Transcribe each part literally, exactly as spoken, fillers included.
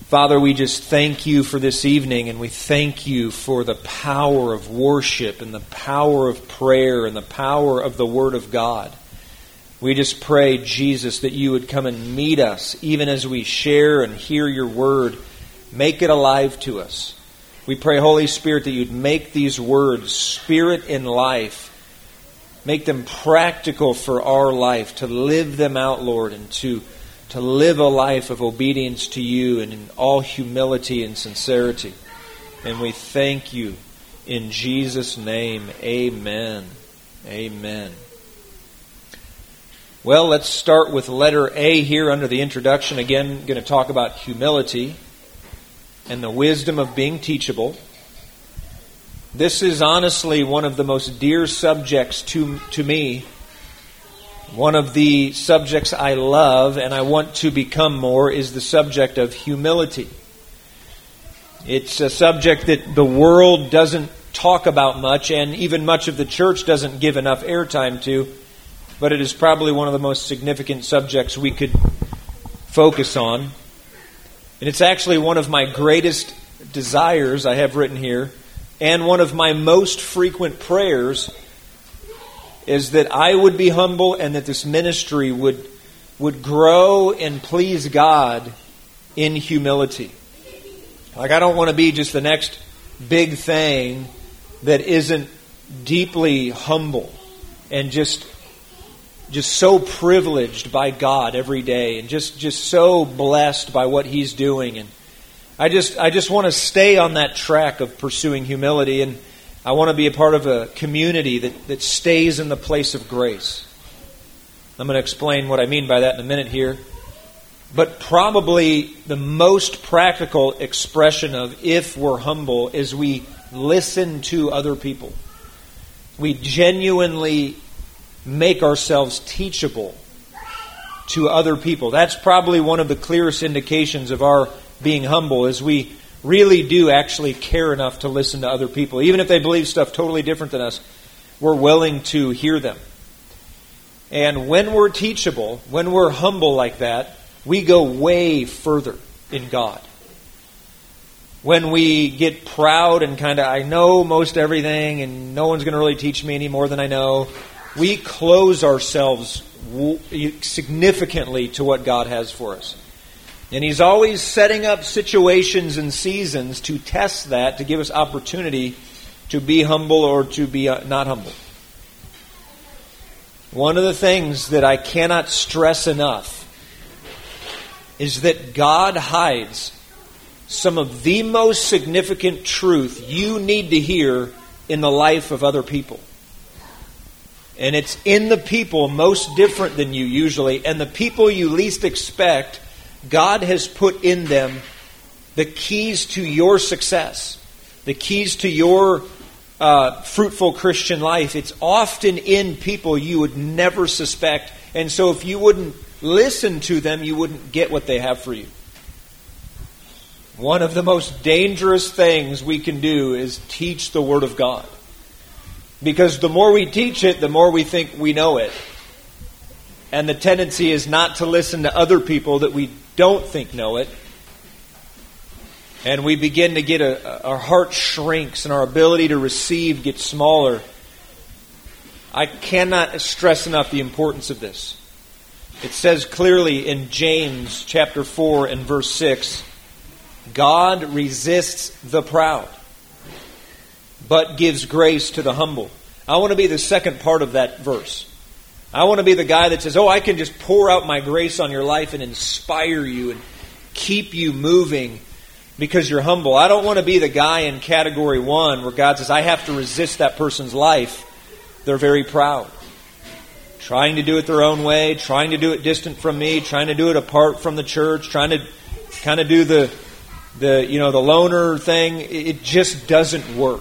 Father, we just thank you for this evening, and we thank you for the power of worship and the power of prayer and the power of the Word of God. We just pray, Jesus, that you would come and meet us, even as we share and hear your Word. Make it alive to us. We pray, Holy Spirit, that you'd make these words spirit and life. Make them practical for our life, to live them out, Lord, and to to live a life of obedience to you and in all humility and sincerity. And we thank you in Jesus' name. Amen. Amen. Well, let's start with letter A here under the introduction. Again, going to talk about humility and the wisdom of being teachable. This is honestly one of the most dear subjects to, to me. One of the subjects I love and I want to become more is the subject of humility. It's a subject that the world doesn't talk about much, and even much of the church doesn't give enough airtime to, but it is probably one of the most significant subjects we could focus on. And it's actually one of my greatest desires, I have written here, and one of my most frequent prayers is that I would be humble and that this ministry would, would grow and please God in humility. Like, I don't want to be just the next big thing that isn't deeply humble and just just so privileged by God every day and just, just so blessed by what He's doing. And I just I just want to stay on that track of pursuing humility, and I want to be a part of a community that, that stays in the place of grace. I'm going to explain what I mean by that in a minute here. But probably the most practical expression of if we're humble is we listen to other people. We genuinely make ourselves teachable to other people. That's probably one of the clearest indications of our being humble, is we really do actually care enough to listen to other people. Even if they believe stuff totally different than us, we're willing to hear them. And when we're teachable, when we're humble like that, we go way further in God. When we get proud and kind of, I know most everything and no one's going to really teach me any more than I know, we close ourselves significantly to what God has for us. And He's always setting up situations and seasons to test that, to give us opportunity to be humble or to be not humble. One of the things that I cannot stress enough is that God hides some of the most significant truth you need to hear in the life of other people. And it's in the people most different than you usually, and the people you least expect. God has put in them the keys to your success, the keys to your uh, fruitful Christian life. It's often in people you would never suspect. And so if you wouldn't listen to them, you wouldn't get what they have for you. One of the most dangerous things we can do is teach the Word of God. Because the more we teach it, the more we think we know it. And the tendency is not to listen to other people that we don't think know it. And we begin to get a, our heart shrinks and our ability to receive gets smaller. I cannot stress enough the importance of this. It says clearly in James chapter four and verse six, God resists the proud, but gives grace to the humble. I want to be the second part of that verse. I want to be the guy that says, oh, I can just pour out my grace on your life and inspire you and keep you moving because you're humble. I don't want to be the guy in category one where God says, I have to resist that person's life. They're very proud. Trying to do it their own way, trying to do it distant from me, trying to do it apart from the church, trying to kind of do the, the you know, the loner thing. It just doesn't work.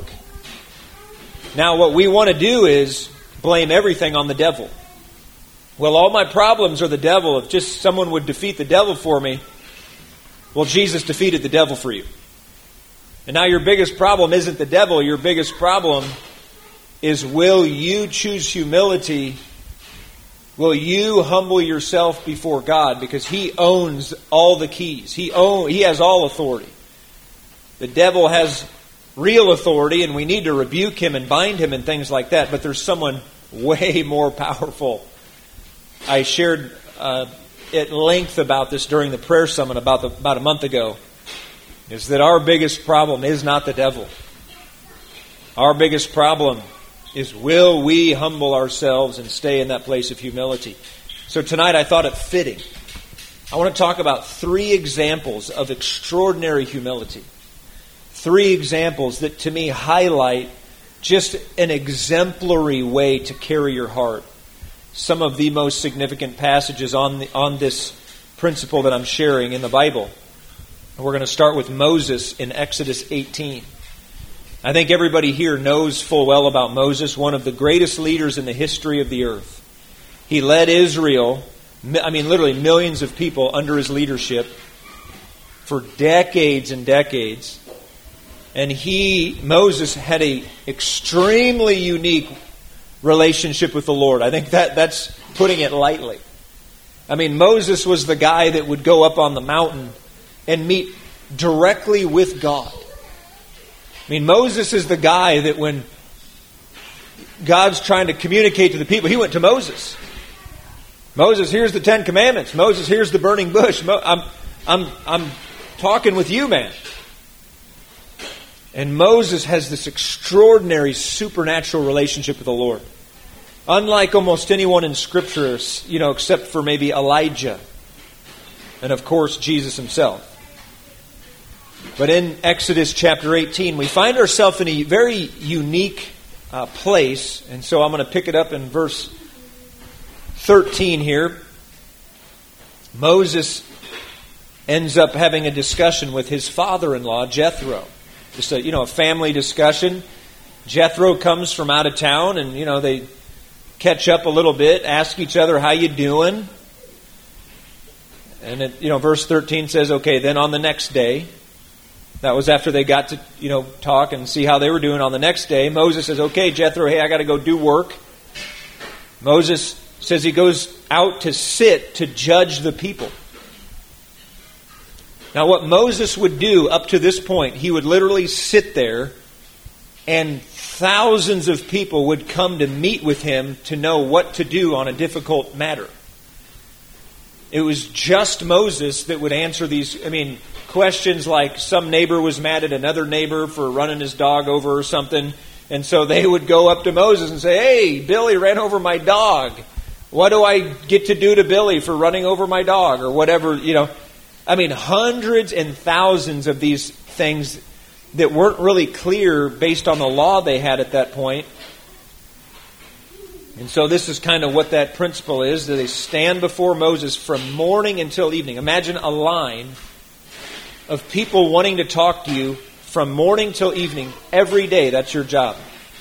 Now, what we want to do is blame everything on the devil. Well, all my problems are the devil. If just someone would defeat the devil for me, well, Jesus defeated the devil for you. And now your biggest problem isn't the devil. Your biggest problem is, will you choose humility Will you humble yourself before God? Because He owns all the keys. He own, He has all authority. The devil has real authority, and we need to rebuke him and bind him and things like that. But there's someone way more powerful. I shared uh, at length about this during the prayer summit about, the, about a month ago. Is that our biggest problem is not the devil. Our biggest problem is, will we humble ourselves and stay in that place of humility? So tonight I thought it fitting. I want to talk about three examples of extraordinary humility. Three examples that to me highlight just an exemplary way to carry your heart. Some of the most significant passages on the, on this principle that I'm sharing in the Bible. We're going to start with Moses in Exodus eighteen. I think everybody here knows full well about Moses, one of the greatest leaders in the history of the earth. He led Israel, I mean literally millions of people under his leadership for decades and decades. And he, Moses, had an extremely unique relationship with the Lord. I think that that's putting it lightly. I mean, Moses was the guy that would go up on the mountain and meet directly with God. I mean, Moses is the guy that when God's trying to communicate to the people, he went to Moses. Moses, here's the Ten Commandments. Moses, here's the burning bush. Mo- I'm, I'm, I'm talking with you, man. And Moses has this extraordinary supernatural relationship with the Lord. Unlike almost anyone in Scripture, you know, except for maybe Elijah. And of course, Jesus himself. But in Exodus chapter eighteen, we find ourselves in a very unique uh, place. And so I'm going to pick it up in verse thirteen here. Moses ends up having a discussion with his father-in-law, Jethro. Just a, you know, a family discussion. Jethro comes from out of town, and, you know, they catch up a little bit, ask each other, how you doing? And, it, you know, verse thirteen says, okay, then on the next day, that was after they got to, you know, talk and see how they were doing. On the next day, Moses says, okay, Jethro, hey, I got to go do work. Moses says he goes out to sit to judge the people. Now, what Moses would do up to this point, he would literally sit there and thousands of people would come to meet with him to know what to do on a difficult matter. It was just Moses that would answer these, I mean, questions like some neighbor was mad at another neighbor for running his dog over or something. And so they would go up to Moses and say, hey, Billy ran over my dog. What do I get to do to Billy for running over my dog? Or whatever, you know. I mean, hundreds and thousands of these things that weren't really clear based on the law they had at that point. And so this is kind of what that principle is, that they stand before Moses from morning until evening. Imagine a line of people wanting to talk to you from morning till evening every day. That's your job.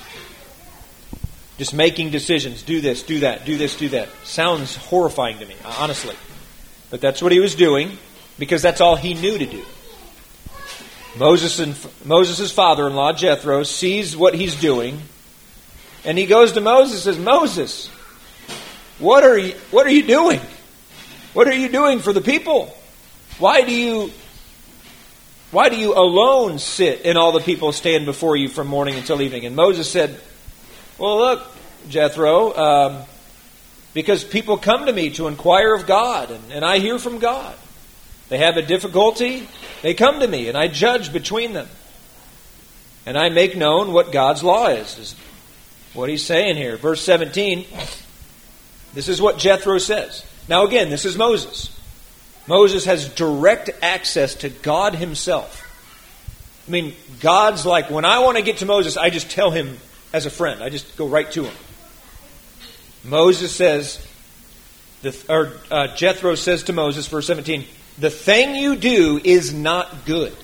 Just making decisions. Do this, do that, do this, do that. Sounds horrifying to me, honestly. But that's what he was doing, because that's all he knew to do. Moses and Moses' father-in-law, Jethro, sees what he's doing, and he goes to Moses and says, Moses, what are you, what are you doing? What are you doing for the people? Why do you, why do you alone sit and all the people stand before you from morning until evening? And Moses said, well, look, Jethro, um, because people come to me to inquire of God, and, and I hear from God. They have a difficulty, they come to me, and I judge between them. And I make known what God's law is, is what he's saying here. Verse seventeen, this is what Jethro says. Now again, this is Moses. Moses has direct access to God himself. I mean, God's like, when I want to get to Moses, I just tell him as a friend. I just go right to him. Moses says, the, or uh, Jethro says to Moses, verse seventeen, the thing you do is not good.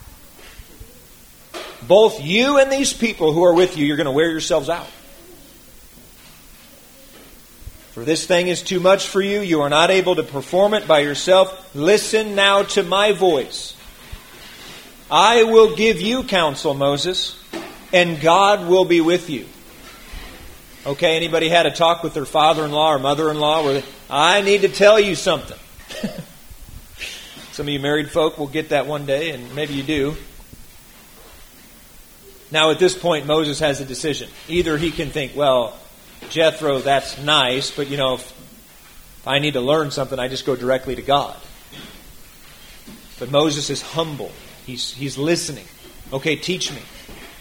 Both you and these people who are with you, you're going to wear yourselves out. For this thing is too much for you. You are not able to perform it by yourself. Listen now to my voice. I will give you counsel, Moses, and God will be with you. Okay, anybody had a talk with their father-in-law or mother-in-law where they, I need to tell you something. Some of you married folk will get that one day, and maybe you do. Now at this point, Moses has a decision. Either he can think, well, Jethro, that's nice, but you know, if, if I need to learn something, I just go directly to God. But Moses is humble. He's, he's listening. Okay, teach me.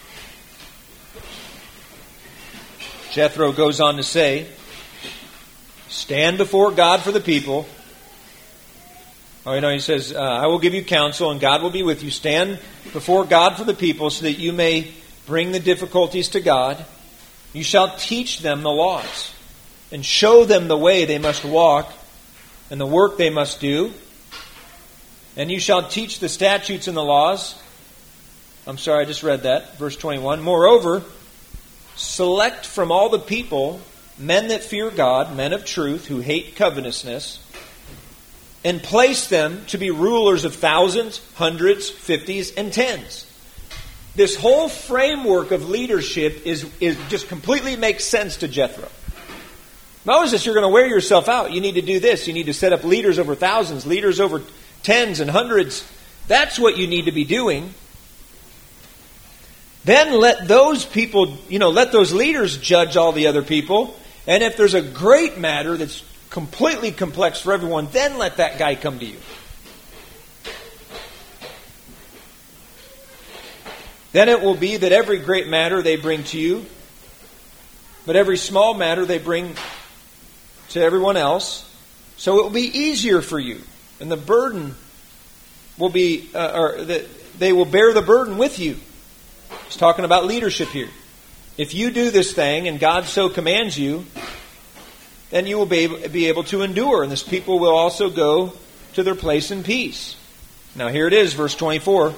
Jethro goes on to say, stand before God for the people. Oh, you know, he says, uh, I will give you counsel and God will be with you. Stand before God for the people so that you may bring the difficulties to God. You shall teach them the laws and show them the way they must walk and the work they must do. And you shall teach the statutes and the laws. I'm sorry, I just read that. Verse twenty-one. Moreover, select from all the people men that fear God, men of truth, who hate covetousness, and place them to be rulers of thousands, hundreds, fifties, and tens. This whole framework of leadership is, is just completely makes sense to Jethro. Moses, you're going to wear yourself out. You need to do this. You need to set up leaders over thousands, leaders over tens and hundreds. That's what you need to be doing. Then let those people, you know, let those leaders judge all the other people. And if there's a great matter that's completely complex for everyone, then let that guy come to you. Then it will be that every great matter they bring to you, but every small matter they bring to everyone else. So it will be easier for you. And the burden will be, uh, or the, they will bear the burden with you. He's talking about leadership here. If you do this thing and God so commands you, then you will be able, be able to endure. And this people will also go to their place in peace. Now here it is, verse twenty-four.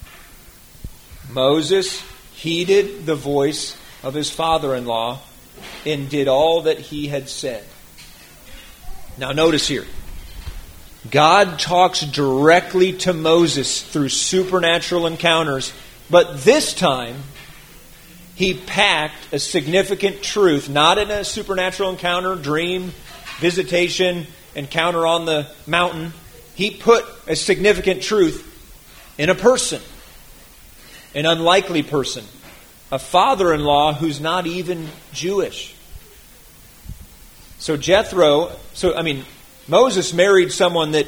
Moses heeded the voice of his father-in-law and did all that he had said. Now notice here. God talks directly to Moses through supernatural encounters, but this time he packed a significant truth, not in a supernatural encounter, dream, visitation, encounter on the mountain. He put a significant truth in a person, an unlikely person, a father-in-law who's not even Jewish. So Jethro, so I mean, Moses married someone that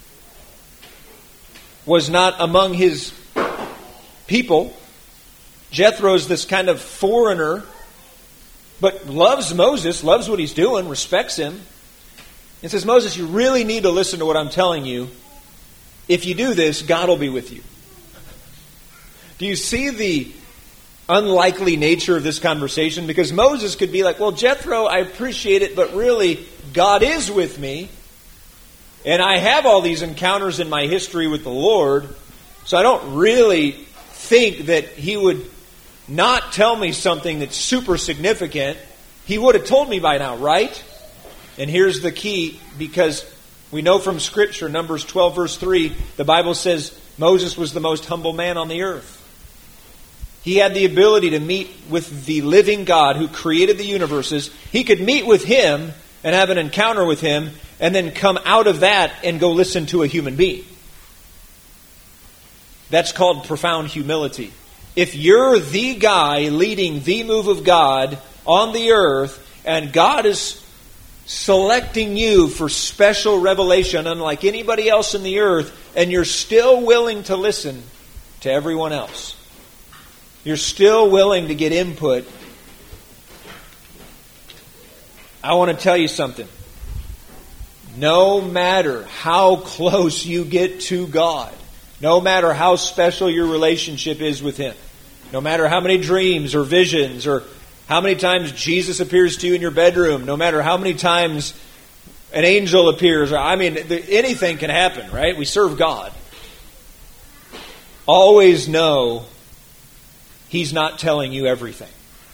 was not among his people. Jethro's this kind of foreigner, but loves Moses, loves what he's doing, respects him, and says, Moses, you really need to listen to what I'm telling you. If you do this, God will be with you. Do you see the unlikely nature of this conversation? Because Moses could be like, well, Jethro, I appreciate it, but really, God is with me. And I have all these encounters in my history with the Lord, so I don't really think that he would not tell me something that's super significant. He would have told me by now, right? And here's the key, because we know from Scripture, Numbers twelve, verse three, the Bible says Moses was the most humble man on the earth. He had the ability to meet with the living God who created the universes. He could meet with Him and have an encounter with Him, and then come out of that and go listen to a human being. That's called profound humility. If you're the guy leading the move of God on the earth, and God is selecting you for special revelation unlike anybody else in the earth, and you're still willing to listen to everyone else, you're still willing to get input, I want to tell you something. No matter how close you get to God, no matter how special your relationship is with Him, no matter how many dreams or visions or how many times Jesus appears to you in your bedroom, no matter how many times an angel appears, I mean, anything can happen, right? We serve God. Always know He's not telling you everything.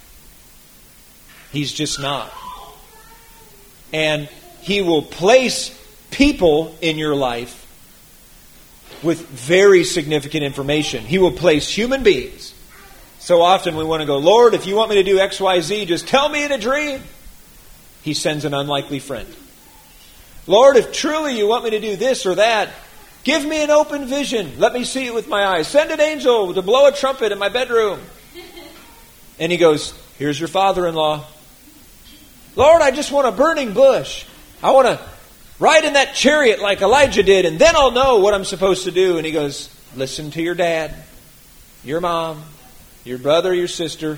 He's just not. And He will place people in your life with very significant information. He will place human beings So often we want to go, Lord, if you want me to do X, Y, Z, just tell me in a dream. He sends an unlikely friend. Lord, if truly you want me to do this or that, give me an open vision. Let me see it with my eyes. Send an angel to blow a trumpet in my bedroom. And he goes, here's your father-in-law. Lord, I just want a burning bush. I want to ride in that chariot like Elijah did, and then I'll know what I'm supposed to do. And he goes, listen to your dad, your mom, your brother, your sister.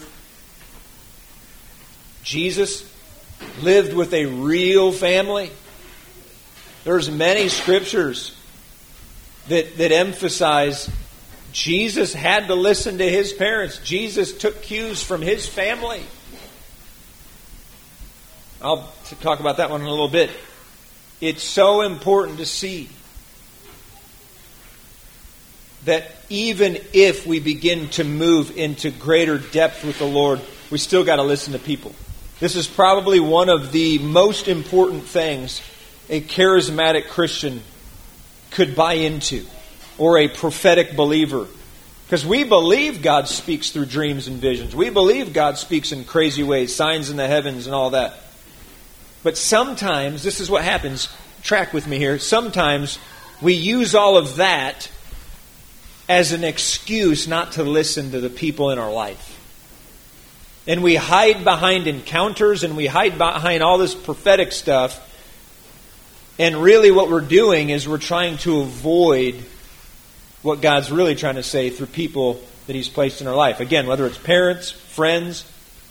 Jesus lived with a real family. There's many scriptures that, that emphasize Jesus had to listen to his parents. Jesus took cues from his family. I'll talk about that one in a little bit. It's so important to see that even if we begin to move into greater depth with the Lord, we still got to listen to people. This is probably one of the most important things a charismatic Christian could buy into, or a prophetic believer. Because we believe God speaks through dreams and visions. We believe God speaks in crazy ways, signs in the heavens and all that. But sometimes, this is what happens, track with me here, sometimes we use all of that as an excuse not to listen to the people in our life. And we hide behind encounters and we hide behind all this prophetic stuff. And really what we're doing is we're trying to avoid what God's really trying to say through people that He's placed in our life. Again, whether it's parents, friends,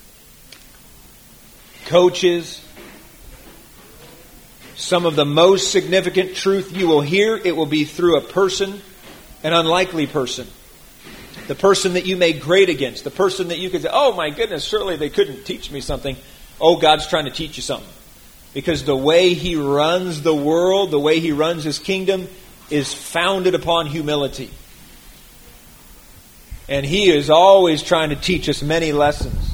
coaches. Some of the most significant truth you will hear, it will be through a person, an unlikely person. The person that you made great against. The person that you could say, oh my goodness, surely they couldn't teach me something. Oh, God's trying to teach you something. Because the way He runs the world, the way He runs His kingdom, is founded upon humility. And He is always trying to teach us many lessons.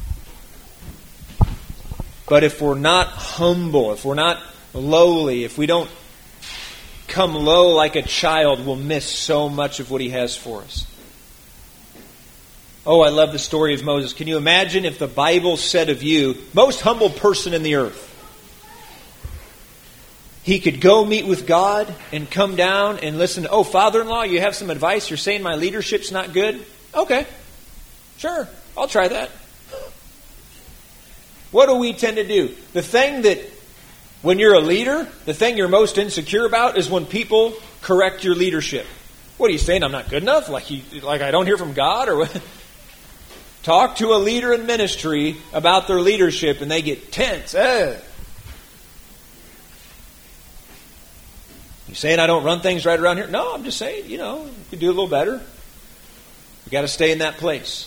But if we're not humble, if we're not lowly, if we don't come low like a child, we'll miss so much of what He has for us. Oh, I love the story of Moses. Can you imagine if the Bible said of you, most humble person in the earth, he could go meet with God and come down and listen. Oh, father-in-law, you have some advice? You're saying my leadership's not good? Okay, sure, I'll try that. What do we tend to do? The thing that, when you're a leader, the thing you're most insecure about is when people correct your leadership. What are you saying? I'm not good enough? Like you, like I don't hear from God? Or what? Talk to a leader in ministry about their leadership and they get tense. Eh. You saying I don't run things right around here? No, I'm just saying, you know, you could do a little better. You got to stay in that place.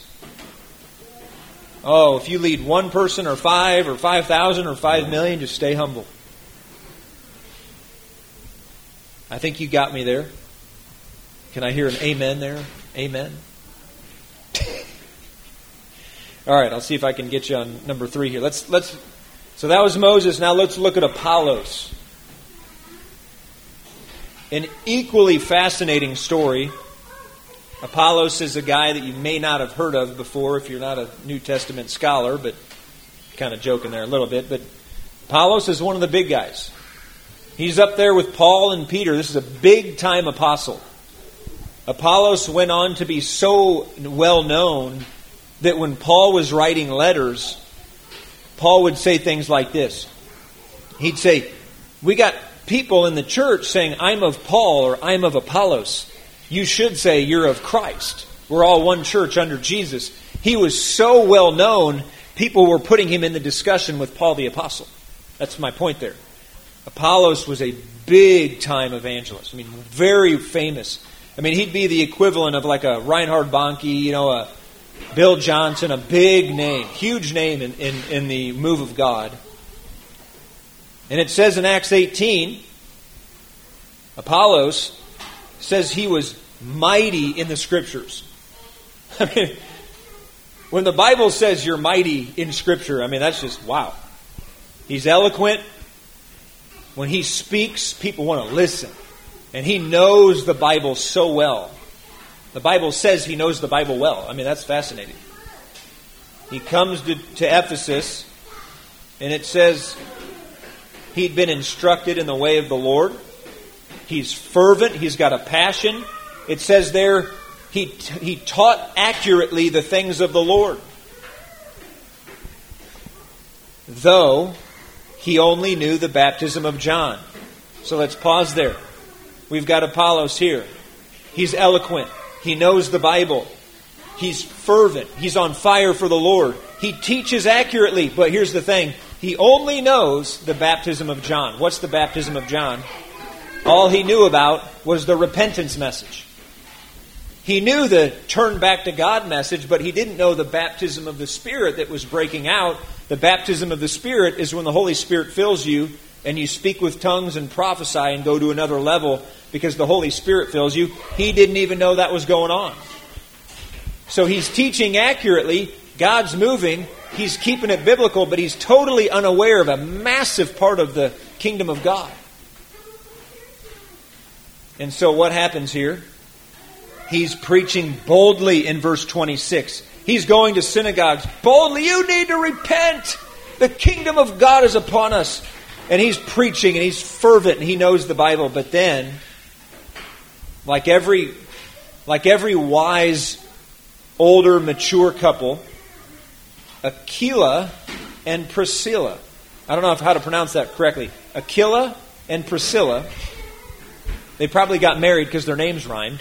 Oh, if you lead one person or five or five thousand or five million, just stay humble. I think you got me there. Can I hear an amen there? Amen. All right, I'll see if I can get you on number three here. Let's let's. So that was Moses. Now let's look at Apollos. An equally fascinating story. Apollos is a guy that you may not have heard of before if you're not a New Testament scholar, but kind of joking there a little bit. But Apollos is one of the big guys. He's up there with Paul and Peter. This is a big-time apostle. Apollos went on to be so well known that when Paul was writing letters, Paul would say things like this. He'd say, we got people in the church saying, I'm of Paul or I'm of Apollos. You should say you're of Christ. We're all one church under Jesus. He was so well known, people were putting him in the discussion with Paul the Apostle. That's my point there. Apollos was a big-time evangelist. I mean, very famous. I mean, he'd be the equivalent of like a Reinhard Bonnke, you know, a Bill Johnson, a big name, huge name in, in, in the move of God. And it says in Acts eighteen, Apollos says he was mighty in the Scriptures. I mean, when the Bible says you're mighty in Scripture, I mean, that's just, wow. He's eloquent. When he speaks, people want to listen. And he knows the Bible so well. The Bible says he knows the Bible well. I mean, that's fascinating. He comes to, to Ephesus, and it says he'd been instructed in the way of the Lord. He's fervent. He's got a passion. It says there he, he taught accurately the things of the Lord. Though he only knew the baptism of John. So let's pause there. We've got Apollos here. He's eloquent. He knows the Bible. He's fervent. He's on fire for the Lord. He teaches accurately. But here's the thing. He only knows the baptism of John. What's the baptism of John? All he knew about was the repentance message. He knew the turn back to God message, but he didn't know the baptism of the Spirit that was breaking out. The baptism of the Spirit is when the Holy Spirit fills you and you speak with tongues and prophesy and go to another level because the Holy Spirit fills you. He didn't even know that was going on. So he's teaching accurately. God's moving. He's keeping it biblical, but he's totally unaware of a massive part of the kingdom of God. And so what happens here? He's preaching boldly in verse twenty-six. He's going to synagogues. Boldly, you need to repent. The kingdom of God is upon us. And he's preaching and he's fervent and he knows the Bible. But then, like every, like every wise, older, mature couple, Aquila and Priscilla. I don't know if how to pronounce that correctly. Aquila and Priscilla. They probably got married because their names rhymed.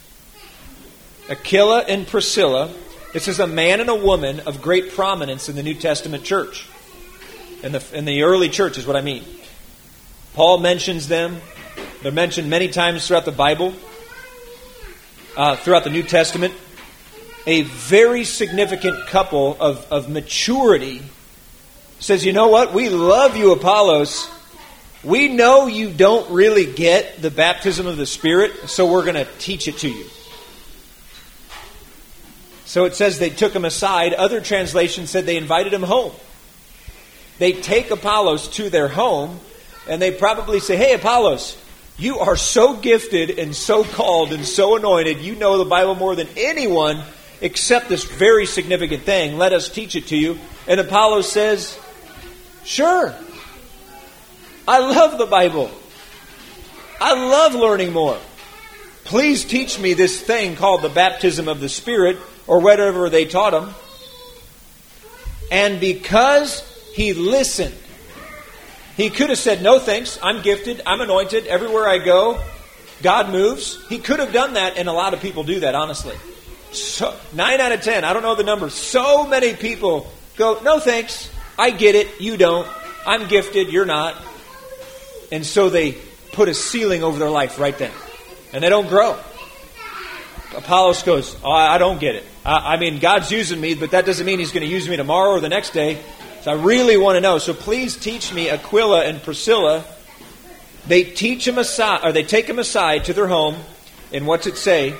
Aquila and Priscilla. This is a man and a woman of great prominence in the New Testament church. In the, in the early church is what I mean. Paul mentions them. They're mentioned many times throughout the Bible. Uh, throughout the New Testament. A very significant couple of, of maturity says, you know what? We love you, Apollos. We know you don't really get the baptism of the Spirit, so we're going to teach it to you. So it says they took him aside. Other translations said they invited him home. They take Apollos to their home, and they probably say, hey, Apollos, you are so gifted and so called and so anointed. You know the Bible more than anyone except this very significant thing. Let us teach it to you. And Apollos says, sure. I love the Bible. I love learning more. Please teach me this thing called the baptism of the Spirit, or whatever they taught him. And because he listened, he could have said, no thanks, I'm gifted, I'm anointed, everywhere I go, God moves. He could have done that, and a lot of people do that, honestly. So, nine out of ten, I don't know the number. So many people go, no thanks, I get it, you don't. I'm gifted, you're not. And so they put a ceiling over their life right then. And they don't grow. Apollos goes, oh, I don't get it. I, I mean, God's using me, but that doesn't mean He's going to use me tomorrow or the next day. So I really want to know. So please teach me Aquila and Priscilla. They teach him aside, or they take him aside to their home. And what's it say?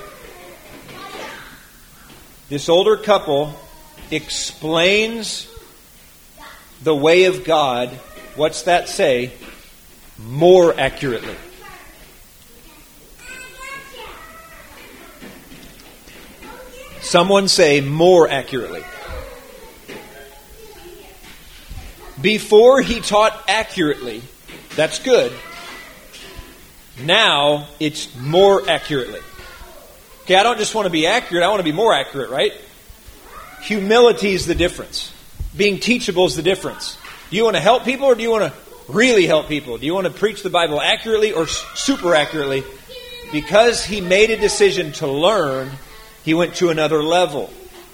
This older couple explains the way of God. What's that say? More accurately. Someone say more accurately. Before he taught accurately, that's good. Now it's more accurately. Okay, I don't just want to be accurate, I want to be more accurate, right? Humility is the difference. Being teachable is the difference. Do you want to help people or do you want to really help people? Do you want to preach the Bible accurately or super accurately? Because he made a decision to learn, he went to another level.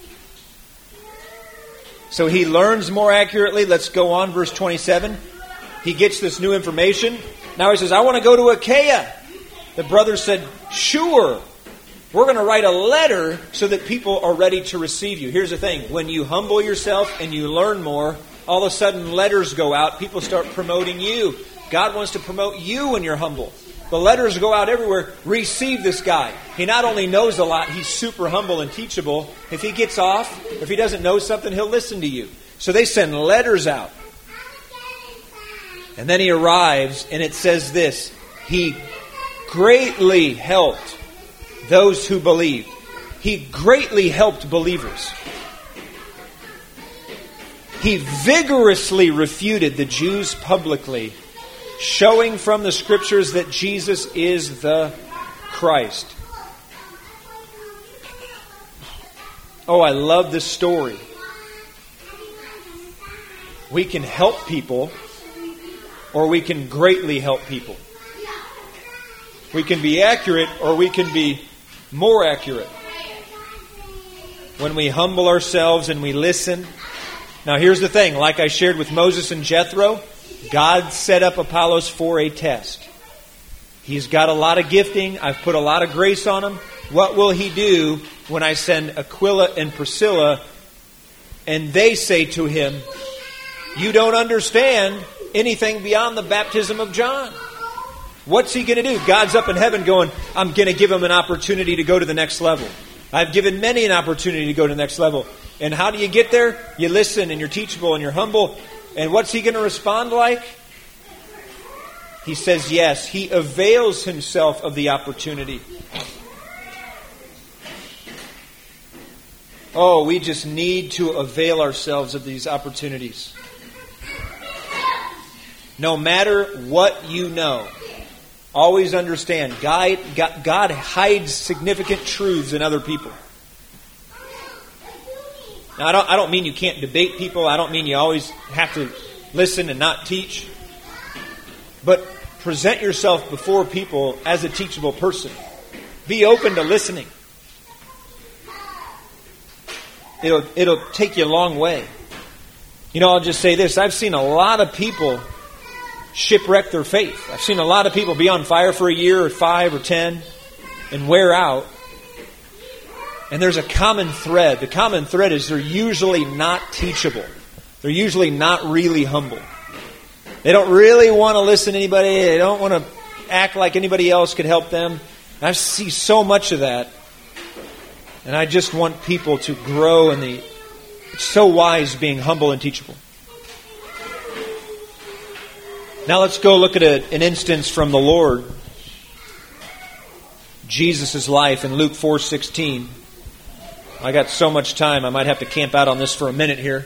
So he learns more accurately. Let's go on, verse twenty-seven. He gets this new information. Now he says, I want to go to Achaia. The brother said, sure. We're going to write a letter so that people are ready to receive you. Here's the thing. When you humble yourself and you learn more, all of a sudden letters go out. People start promoting you. God wants to promote you when you're humble. The letters go out everywhere. Receive this guy. He not only knows a lot, he's super humble and teachable. If he gets off, if he doesn't know something, he'll listen to you. So they send letters out. And then he arrives, and it says this. He greatly helped those who believed. He greatly helped believers. He vigorously refuted the Jews publicly, showing from the Scriptures that Jesus is the Christ. Oh, I love this story. We can help people, or we can greatly help people. We can be accurate, or we can be more accurate. When we humble ourselves and we listen. Now here's the thing, like I shared with Moses and Jethro, God set up Apollos for a test. He's got a lot of gifting. I've put a lot of grace on him. What will he do when I send Aquila and Priscilla and they say to him, you don't understand anything beyond the baptism of John? What's he going to do? God's up in heaven going, I'm going to give him an opportunity to go to the next level. I've given many an opportunity to go to the next level. And how do you get there? You listen and you're teachable and you're humble. And what's he going to respond like? He says yes. He avails himself of the opportunity. Oh, we just need to avail ourselves of these opportunities. No matter what you know, always understand, God, God hides significant truths in other people. Now, I don't, I don't mean you can't debate people. I don't mean you always have to listen and not teach. But present yourself before people as a teachable person. Be open to listening. It'll, it'll take you a long way. You know, I'll just say this. I've seen a lot of people shipwreck their faith. I've seen a lot of people be on fire for a year or five or ten and wear out. And there's a common thread. The common thread is they're usually not teachable. They're usually not really humble. They don't really want to listen to anybody. They don't want to act like anybody else could help them. I see so much of that. And I just want people to grow in the... It's so wise being humble and teachable. Now let's go look at a, an instance from the Lord. Jesus' life in Luke four sixteen. I got so much time, I might have to camp out on this for a minute here.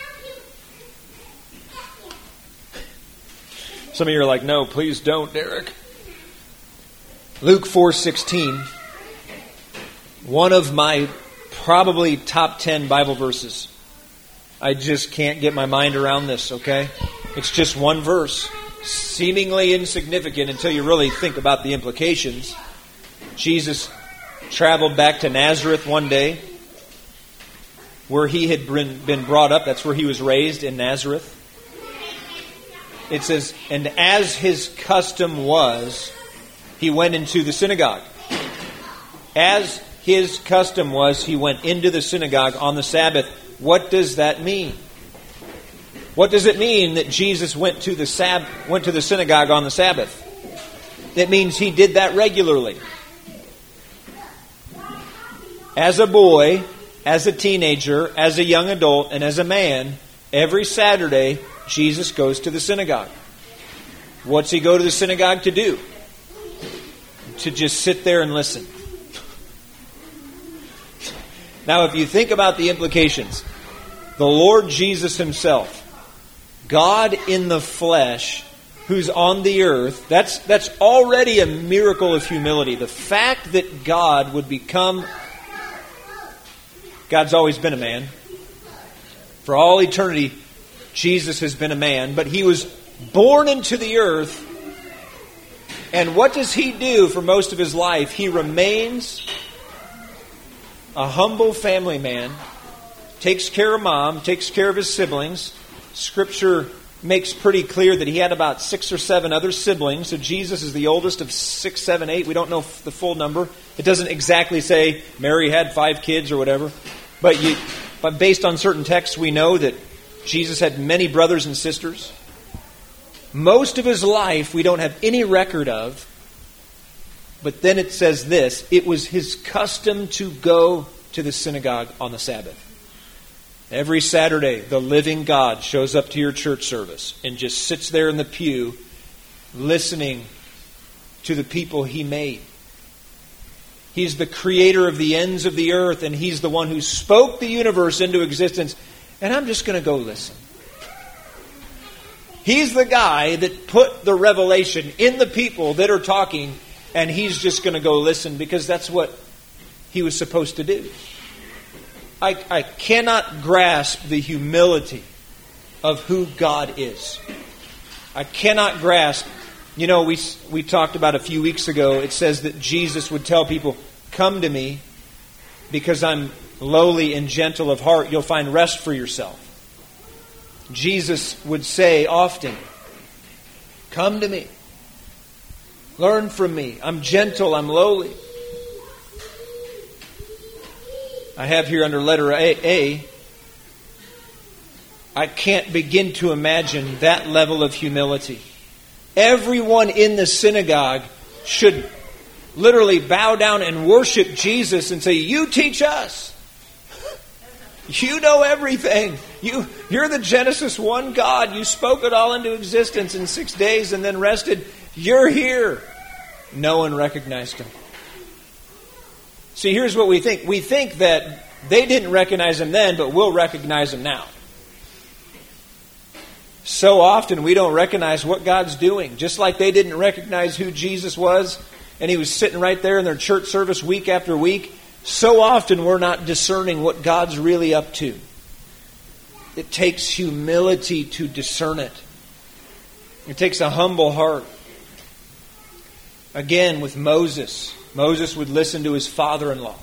Some of you are like, no, please don't, Derek. Luke four sixteen. One of my probably top ten Bible verses. I just can't get my mind around this, okay? It's just one verse. Seemingly insignificant until you really think about the implications. Jesus traveled back to Nazareth one day, where he had been brought up. That's where he was raised, in Nazareth. It says, and as his custom was, he went into the synagogue. As his custom was, he went into the synagogue on the Sabbath. What does that mean? What does it mean that Jesus went to the sab- went to the synagogue on the Sabbath? It means he did that regularly. As a boy, as a teenager, as a young adult, and as a man, every Saturday, Jesus goes to the synagogue. What's he go to the synagogue to do? To just sit there and listen. Now, if you think about the implications, the Lord Jesus himself, God in the flesh, who's on the earth, that's, that's already a miracle of humility. The fact that God would become... God's always been a man. For all eternity, Jesus has been a man, but he was born into the earth. And what does he do for most of his life? He remains a humble family man, takes care of mom, takes care of his siblings. Scripture makes pretty clear that he had about six or seven other siblings. So Jesus is the oldest of six, seven, eight. We don't know the full number. It doesn't exactly say Mary had five kids or whatever. But you, but based on certain texts, we know that Jesus had many brothers and sisters. Most of his life we don't have any record of. But then it says this, it was his custom to go to the synagogue on the Sabbath. Every Saturday, the living God shows up to your church service and just sits there in the pew listening to the people he made. He's the creator of the ends of the earth, and he's the one who spoke the universe into existence. And I'm just going to go listen. He's the guy that put the revelation in the people that are talking, and he's just going to go listen because that's what he was supposed to do. I, I cannot grasp the humility of who God is. I cannot grasp. You know, we we talked about a few weeks ago, it says that Jesus would tell people, come to me because I'm lowly and gentle of heart. You'll find rest for yourself. Jesus would say often, come to me. Learn from me. I'm gentle. I'm lowly. I have here under letter A, A, I can't begin to imagine that level of humility. Everyone in the synagogue should literally bow down and worship Jesus and say, you teach us. You know everything. You, you're the Genesis one God. You spoke it all into existence in six days and then rested. You're here. No one recognized him. See, here's what we think. We think that they didn't recognize him then, but we'll recognize him now. So often we don't recognize what God's doing. Just like they didn't recognize who Jesus was, and he was sitting right there in their church service week after week. So often we're not discerning what God's really up to. It takes humility to discern it. It takes a humble heart. Again, with Moses, Moses would listen to his father-in-law.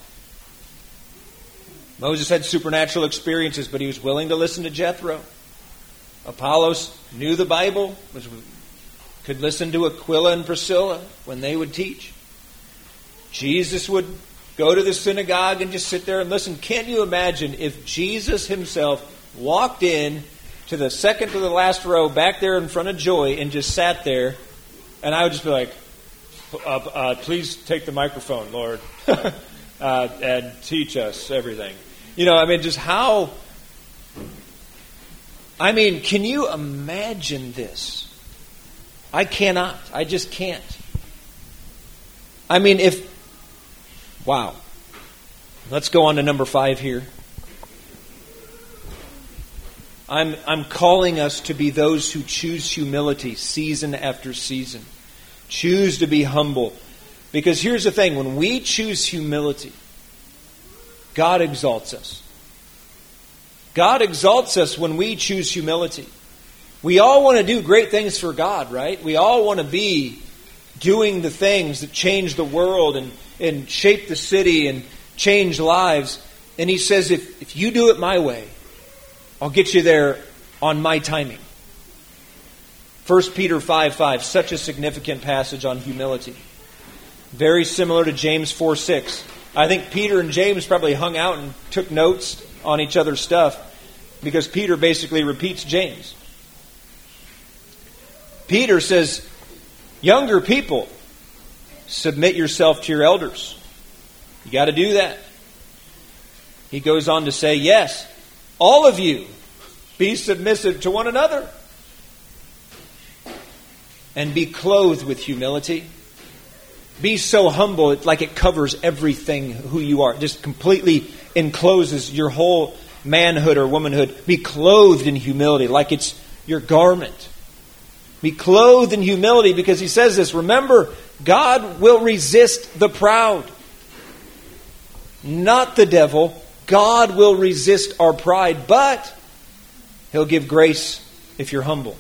Moses had supernatural experiences, but he was willing to listen to Jethro. Apollos knew the Bible, was, could listen to Aquila and Priscilla when they would teach. Jesus would go to the synagogue and just sit there and listen. Can you imagine if Jesus himself walked in to the second to the last row back there in front of Joy and just sat there, and I would just be like, uh, uh, please take the microphone, Lord, uh, and teach us everything. You know, I mean, just how... I mean, can you imagine this? I cannot. I just can't. I mean, if... Wow. Let's go on to number five here. I'm, I'm calling us to be those who choose humility season after season. Choose to be humble. Because here's the thing. When we choose humility, God exalts us. God exalts us when we choose humility. We all want to do great things for God, right? We all want to be doing the things that change the world and, and shape the city and change lives. And he says, if, if you do it my way, I'll get you there on my timing. First Peter five five, such a significant passage on humility. Very similar to James four six. I think Peter and James probably hung out and took notes on each other's stuff because Peter basically repeats James. Peter says, younger people, submit yourself to your elders. You got to do that. He goes on to say, yes, all of you, be submissive to one another. And be clothed with humility. Be so humble, it's like it covers everything who you are. It just completely encloses your whole manhood or womanhood. Be clothed in humility, like it's your garment. Be clothed in humility because he says this. Remember, God will resist the proud. Not the devil. God will resist our pride, but He'll give grace if you're humble.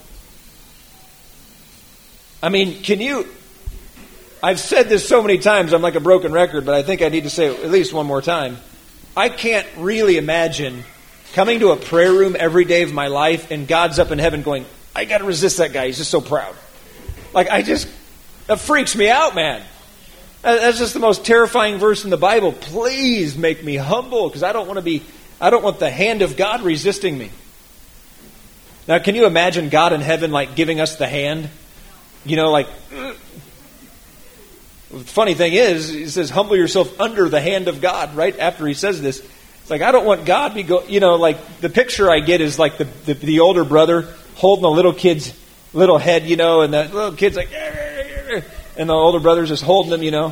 I mean, can you... I've said this so many times, I'm like a broken record, but I think I need to say it at least one more time. I can't really imagine coming to a prayer room every day of my life and God's up in heaven going, I got to resist that guy. He's just so proud. Like, I just... That freaks me out, man. That's just the most terrifying verse in the Bible. Please make me humble because I don't want to be... I don't want the hand of God resisting me. Now, can you imagine God in heaven like giving us the hand? You know, like... The funny thing is, he says, humble yourself under the hand of God, right after he says this. It's like, I don't want God to be, go, you know, like the picture I get is like the, the, the older brother holding the little kid's little head, you know, and the little kid's like, and the older brother's just holding him, you know.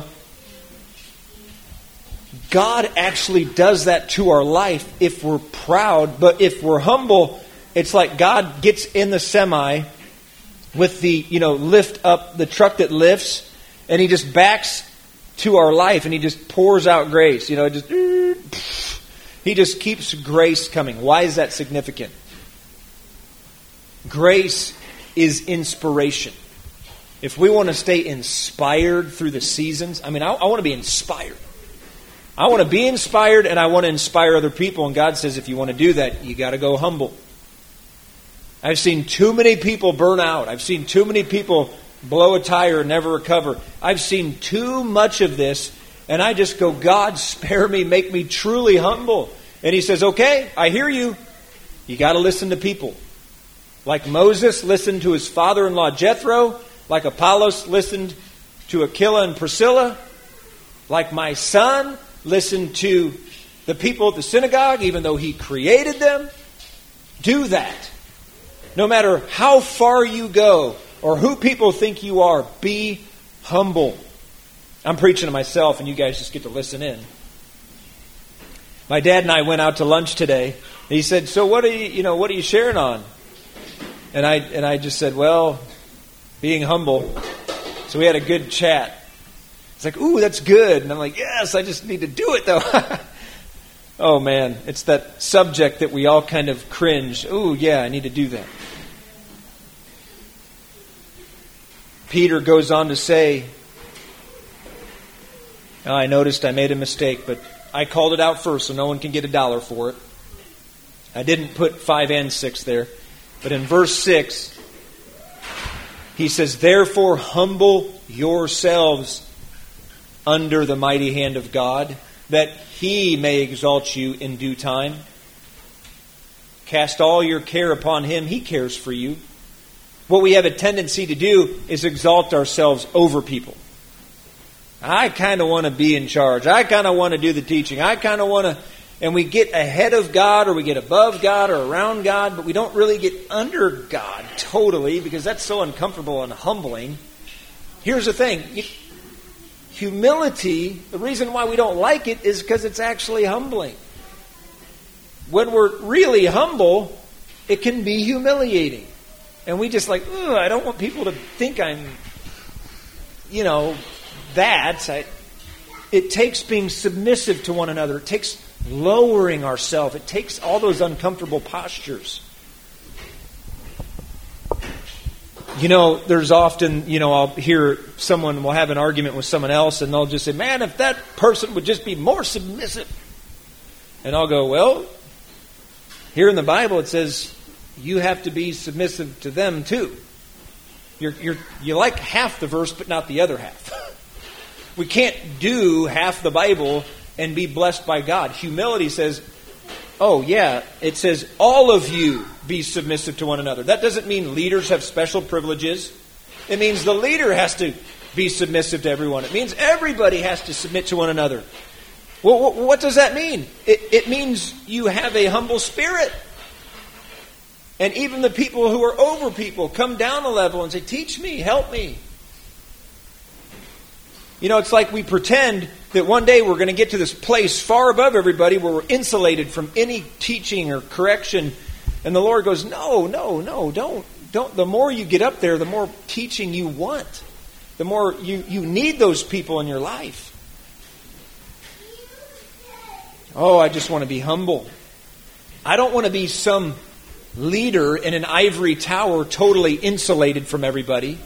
God actually does that to our life if we're proud, but if we're humble, it's like God gets in the semi with the, you know, lift up, the truck that lifts, and He just backs to our life and He just pours out grace. You know, just He just keeps grace coming. Why is that significant? Grace is inspiration. If we want to stay inspired through the seasons, I mean, I, I want to be inspired. I want to be inspired and I want to inspire other people. And God says if you want to do that, you got to go humble. I've seen too many people burn out. I've seen too many people blow a tire and never recover. I've seen too much of this, and I just go, God, spare me, make me truly humble. And He says, okay, I hear you. You got to listen to people. Like Moses listened to his father-in-law Jethro, like Apollos listened to Aquila and Priscilla, like my son listened to the people at the synagogue, even though he created them. Do that. No matter how far you go or who people think you are, be humble. I'm preaching to myself and you guys just get to listen in. My dad and I went out to lunch today. He said, so what are you, you know, what are you sharing on? And I and I just said, well, being humble. So we had a good chat. It's like, ooh, that's good. And I'm like, yes, I just need to do it though. Oh man, it's that subject that we all kind of cringe. Ooh, yeah, I need to do that. Peter goes on to say, oh, I noticed I made a mistake, but I called it out first so no one can get a dollar for it. I didn't put five and six there. But in verse six, he says, therefore humble yourselves under the mighty hand of God, that He may exalt you in due time. Cast all your care upon Him. He cares for you. What we have a tendency to do is exalt ourselves over people. I kind of want to be in charge. I kind of want to do the teaching. I kind of want to... And we get ahead of God or we get above God or around God, but we don't really get under God totally because that's so uncomfortable and humbling. Here's the thing. Humility, the reason why we don't like it is because it's actually humbling. When we're really humble, it can be humiliating. And we just like, ugh, I don't want people to think I'm, you know, that. I, it takes being submissive to one another. It takes lowering ourselves. It takes all those uncomfortable postures. You know, there's often, you know, I'll hear someone will have an argument with someone else and they'll just say, man, if that person would just be more submissive. And I'll go, well, here in the Bible it says you have to be submissive to them too. You're, you're, you like half the verse but not the other half. We can't do half the Bible and be blessed by God. Humility says, oh yeah, it says all of you be submissive to one another. That doesn't mean leaders have special privileges. It means the leader has to be submissive to everyone. It means everybody has to submit to one another. Well, what does that mean? It, it means you have a humble spirit. And even the people who are over people come down a level and say, teach me, help me. You know, it's like we pretend that one day we're going to get to this place far above everybody where we're insulated from any teaching or correction. And the Lord goes, no, no, no, don't. don't. The more you get up there, the more teaching you want. The more you, you need those people in your life. Oh, I just want to be humble. I don't want to be some leader in an ivory tower totally insulated from everybody.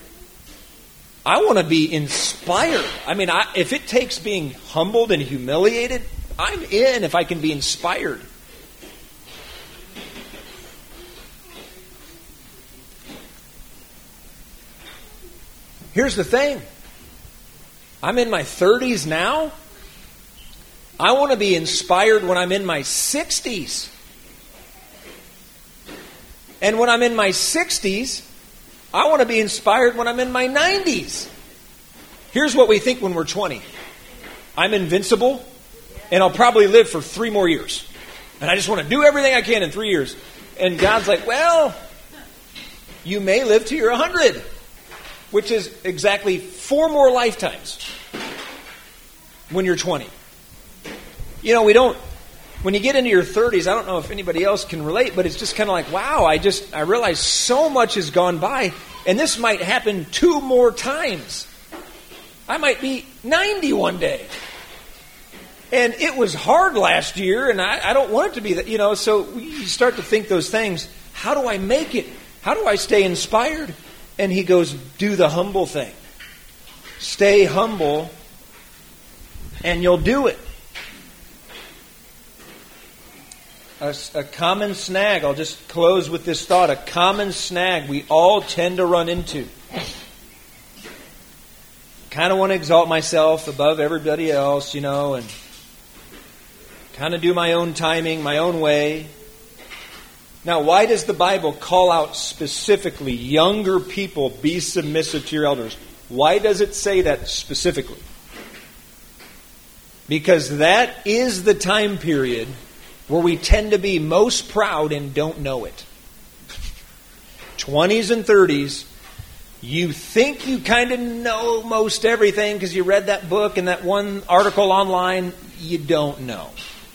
I want to be inspired. I mean, I, if it takes being humbled and humiliated, I'm in if I can be inspired. Here's the thing. I'm in my thirties now. I want to be inspired when I'm in my sixties. And when I'm in my sixties, I want to be inspired when I'm in my nineties. Here's what we think when we're twenty. I'm invincible, and I'll probably live for three more years. And I just want to do everything I can in three years. And God's like, well, you may live to your one hundred, which is exactly four more lifetimes when you're twenty. You know, we don't, when you get into your thirties, I don't know if anybody else can relate, but it's just kind of like, wow, I just, I realize so much has gone by. And this might happen two more times. I might be ninety one day. And it was hard last year, and I, I don't want it to be that, you know, so you start to think those things. How do I make it? How do I stay inspired? And he goes, do the humble thing. Stay humble, and you'll do it. A, a common snag, I'll just close with this thought, a common snag we all tend to run into. Kind of want to exalt myself above everybody else, you know, and kind of do my own timing, my own way. Now, why does the Bible call out specifically younger people, be submissive to your elders? Why does it say that specifically? Because that is the time period where we tend to be most proud and don't know it. twenties and thirties, you think you kind of know most everything because you read that book and that one article online. You don't know.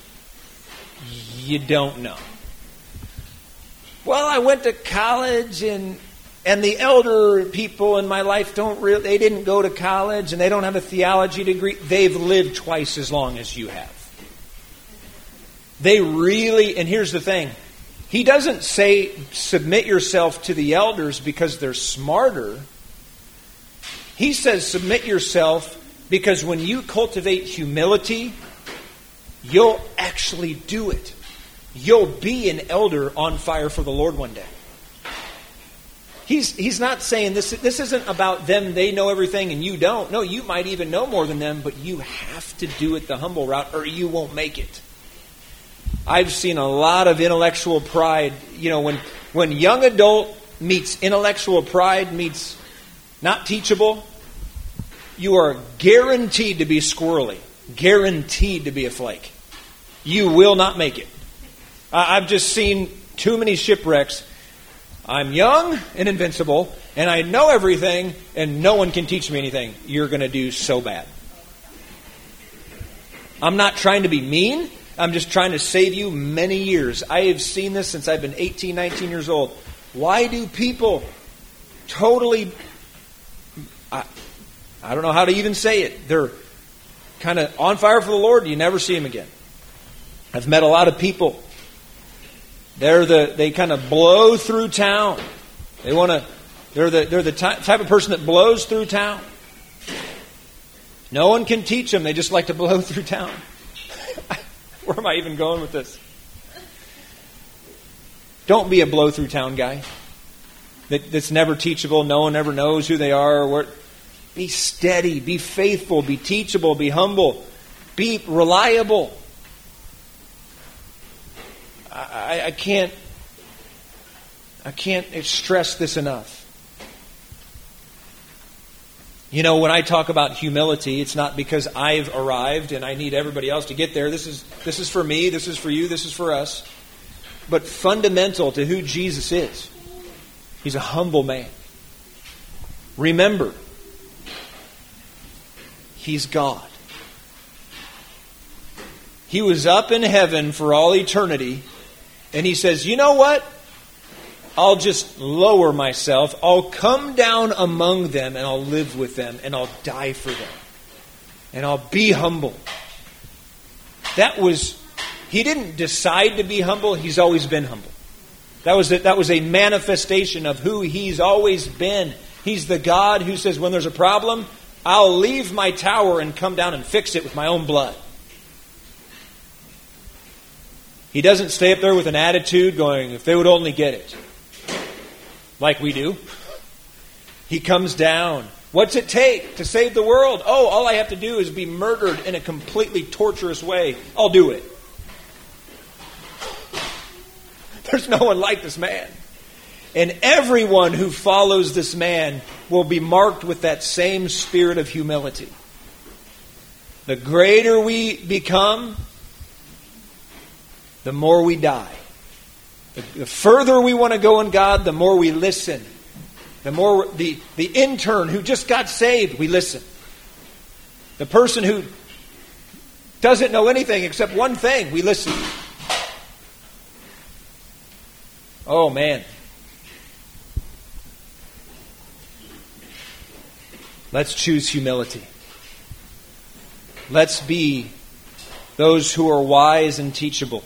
You don't know. Well, I went to college and and the elder people in my life don't really, they didn't go to college and they don't have a theology degree. They've lived twice as long as you have. They really, and here's the thing, he doesn't say submit yourself to the elders because they're smarter. He says submit yourself because when you cultivate humility, you'll actually do it. You'll be an elder on fire for the Lord one day. He's he's not saying this, this isn't about them, they know everything and you don't. No, you might even know more than them, but you have to do it the humble route or you won't make it. I've seen a lot of intellectual pride. You know, when when young adult meets intellectual pride, meets not teachable, you are guaranteed to be squirrely. Guaranteed to be a flake. You will not make it. I've just seen too many shipwrecks. I'm young and invincible, and I know everything, and no one can teach me anything. You're going to do so bad. I'm not trying to be mean. I'm just trying to save you many years. I have seen this since I've been eighteen, nineteen years old. Why do people totally, I, I don't know how to even say it. They're kind of on fire for the Lord and you never see them again. I've met a lot of people. They're the, they kind of blow through town. They want to, they're the, they're the ty- type of person that blows through town. No one can teach them. They just like to blow through town. Where am I even going with this? Don't be a blow-through town guy that, that's never teachable. No one ever knows who they are. Or where. Be steady. Be faithful. Be teachable. Be humble. Be reliable. I, I can't. I can't stress this enough. You know, when I talk about humility, it's not because I've arrived and I need everybody else to get there. This is this is for me, this is for you, this is for us. But fundamental to who Jesus is, He's a humble man. Remember, He's God. He was up in heaven for all eternity, and He says, you know what? I'll just lower myself. I'll come down among them and I'll live with them and I'll die for them. And I'll be humble. That was, He didn't decide to be humble. He's always been humble. That was a, that was a manifestation of who He's always been. He's the God who says when there's a problem, I'll leave my tower and come down and fix it with my own blood. He doesn't stay up there with an attitude going, if they would only get it. Like we do. He comes down. What's it take to save the world? Oh, all I have to do is be murdered in a completely torturous way. I'll do it. There's no one like this man. And everyone who follows this man will be marked with that same spirit of humility. The greater we become, the more we die. The further we want to go in God, the more we listen. The more the, the intern who just got saved, we listen. The person who doesn't know anything except one thing, we listen. Oh man. Let's choose humility. Let's be those who are wise and teachable.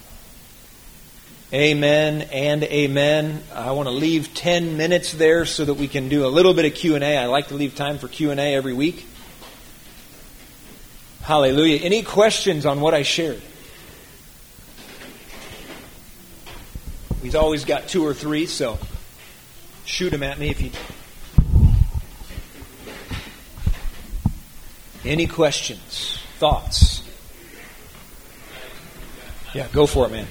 Amen and amen. I want to leave ten minutes there so that we can do a little bit of Q and A. I like to leave time for Q and A every week. Hallelujah. Any questions on what I shared? We've always got two or three, so shoot them at me if you... Any questions? Thoughts? Yeah, go for it, man.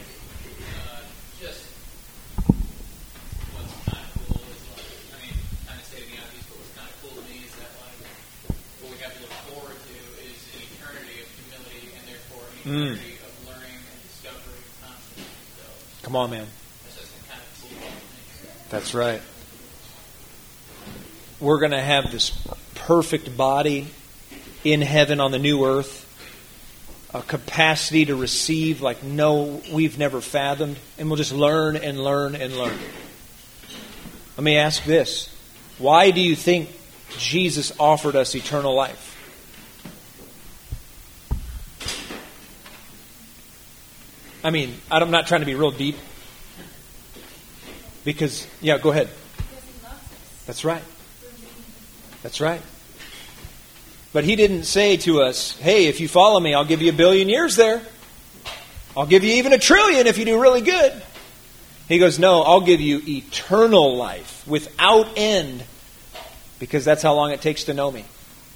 Mm. Of learning and discovery constantly. So, come on, man. That's just kind of cool. That's right. We're going to have this perfect body in heaven on the new earth, a capacity to receive like no we've never fathomed, and we'll just learn and learn and learn. Let me ask this. Why do you think Jesus offered us eternal life? I mean, I'm not trying to be real deep. Because, yeah, go ahead. That's right. That's right. But He didn't say to us, hey, if you follow me, I'll give you a billion years there. I'll give you even a trillion if you do really good. He goes, no, I'll give you eternal life without end. Because that's how long it takes to know me.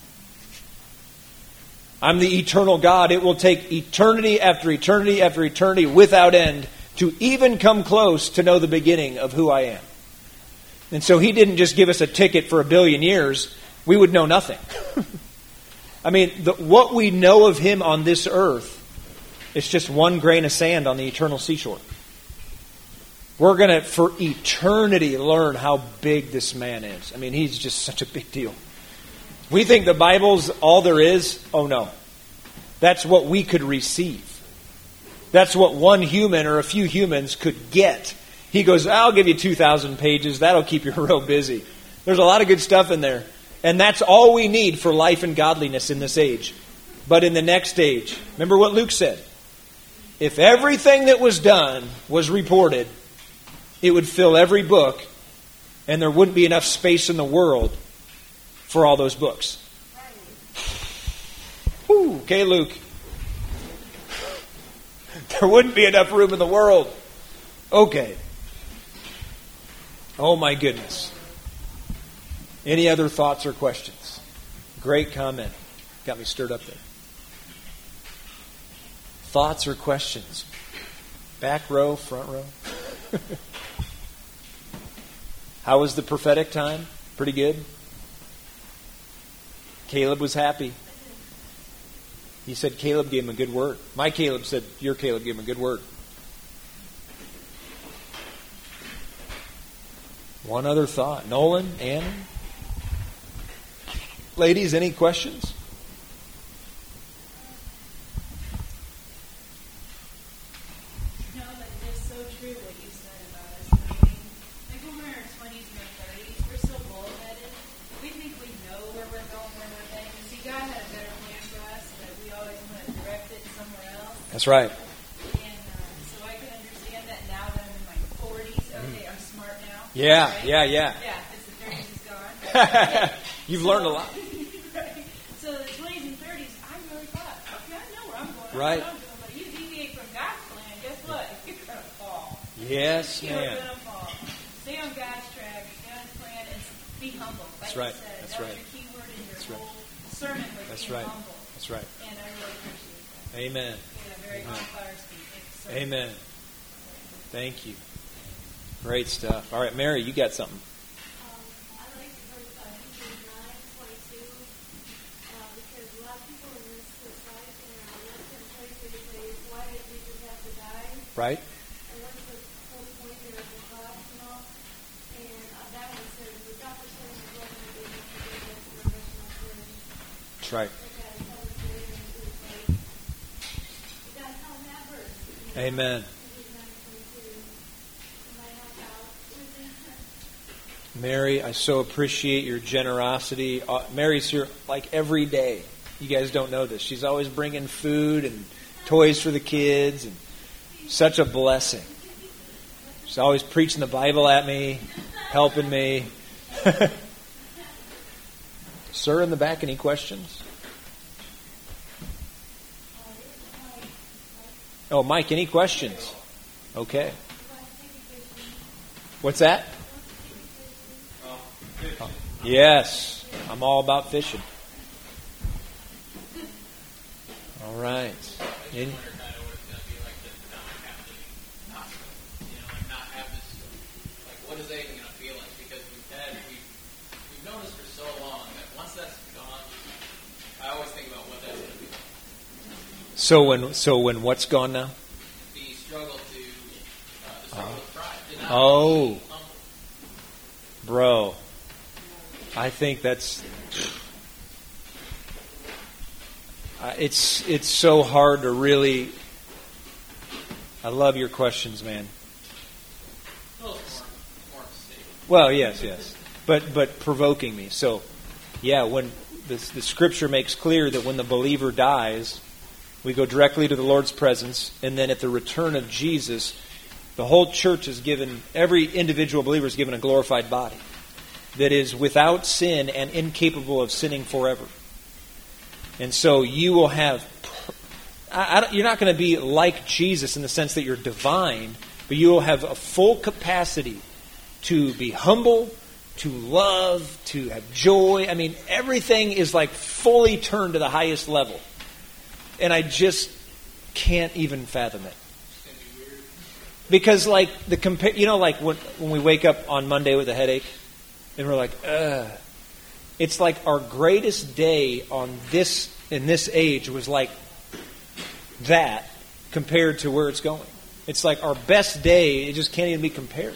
I'm the eternal God. It will take eternity after eternity after eternity without end to even come close to know the beginning of who I am. And so He didn't just give us a ticket for a billion years. We would know nothing. I mean, the, what we know of Him on this earth is just one grain of sand on the eternal seashore. We're going to, for eternity, learn how big this man is. I mean, He's just such a big deal. We think the Bible's all there is. Oh no. That's what we could receive. That's what one human or a few humans could get. He goes, I'll give you two thousand pages. That'll keep you real busy. There's a lot of good stuff in there. And that's all we need for life and godliness in this age. But in the next age, remember what Luke said. If everything that was done was reported, it would fill every book, and there wouldn't be enough space in the world for all those books. Whew, okay, Luke. There wouldn't be enough room in the world. Okay. Oh my goodness. Any other thoughts or questions? Great comment. Got me stirred up there. Thoughts or questions? Back row, front row? How was the prophetic time? Pretty good? Caleb was happy. He said Caleb gave him a good word. My Caleb said your Caleb gave him a good word. One other thought. Nolan, Anna? Ladies, any questions? No, but it's so true what you said about us. I mean, like when we're in our twenties and our thirties, we're so bullheaded. We think we know where we're going, where we're heading. See, God had a better plan for us, but we always want to direct it somewhere else. That's right. And uh, so I can understand that now that I'm in my forties. Okay, I'm smart now. Yeah, right? yeah, yeah. Yeah, because the thirties is gone. You've so, learned a lot. Right. So the twenties and thirties, I really thought, okay, I know where I'm going. Right. I know what I'm doing, but you deviate from God's plan, guess what? You're going to fall. Yes, You're ma'am. going to fall. Stay on God's track, stay on His plan, and be humble. Like That's right. you said, That's that right. was your key word in your That's whole right. sermon was That's being right. humble. That's right. And I really appreciate that. Amen. Yeah, very Amen. on fire speak. Thanks so Amen. much. Thank you. Great stuff. All right, Mary, you got something. Um, I like verse uh, Hebrews nine twenty-two uh, because a lot of people in this society in our Western culture say, why did Jesus have to die? Right? And what's the whole point there of the cross, you know? And uh, that one says, without the sin of blood, there would be no forgiveness for remission of sins. That's right. Look at it, how it's written into the faith. You got to tell them that verse. You know? Amen. Hebrews nine twenty-two. It might help out with that. Mary, I so appreciate your generosity. Uh, Mary's here like every day. You guys don't know this. She's always bringing food and toys for the kids, and such a blessing. She's always preaching the Bible at me, helping me. Sir, in the back, any questions? Oh, Mike, any questions? Okay. What's that? Oh, yes, I'm all about fishing. All right. In, what is that even going to feel like? Because we've had, we've, we've known this for so long that once that's gone, I always think about what that's going to be like. So when, so when what's gone now? The struggle to, uh, the struggle Uh, with pride. To not oh. be humble. Bro, I think that's, uh, it's, it's so hard to really, I love your questions, man. Well, it's more, more of a statement. Well, yes, yes. But but provoking me. So, yeah, when the, the Scripture makes clear that when the believer dies, we go directly to the Lord's presence, and then at the return of Jesus, the whole church is given, every individual believer is given a glorified body that is without sin and incapable of sinning forever. And so you will have, I, I, you're not going to be like Jesus in the sense that you're divine, but you will have a full capacity to be humble, to love, to have joy. I mean, everything is like fully turned to the highest level. And I just can't even fathom it. Because like the compa- you know, like when, when we wake up on Monday with a headache, and we're like, ugh. It's like our greatest day on this, in this age was like that compared to where it's going. It's like our best day, it just can't even be compared.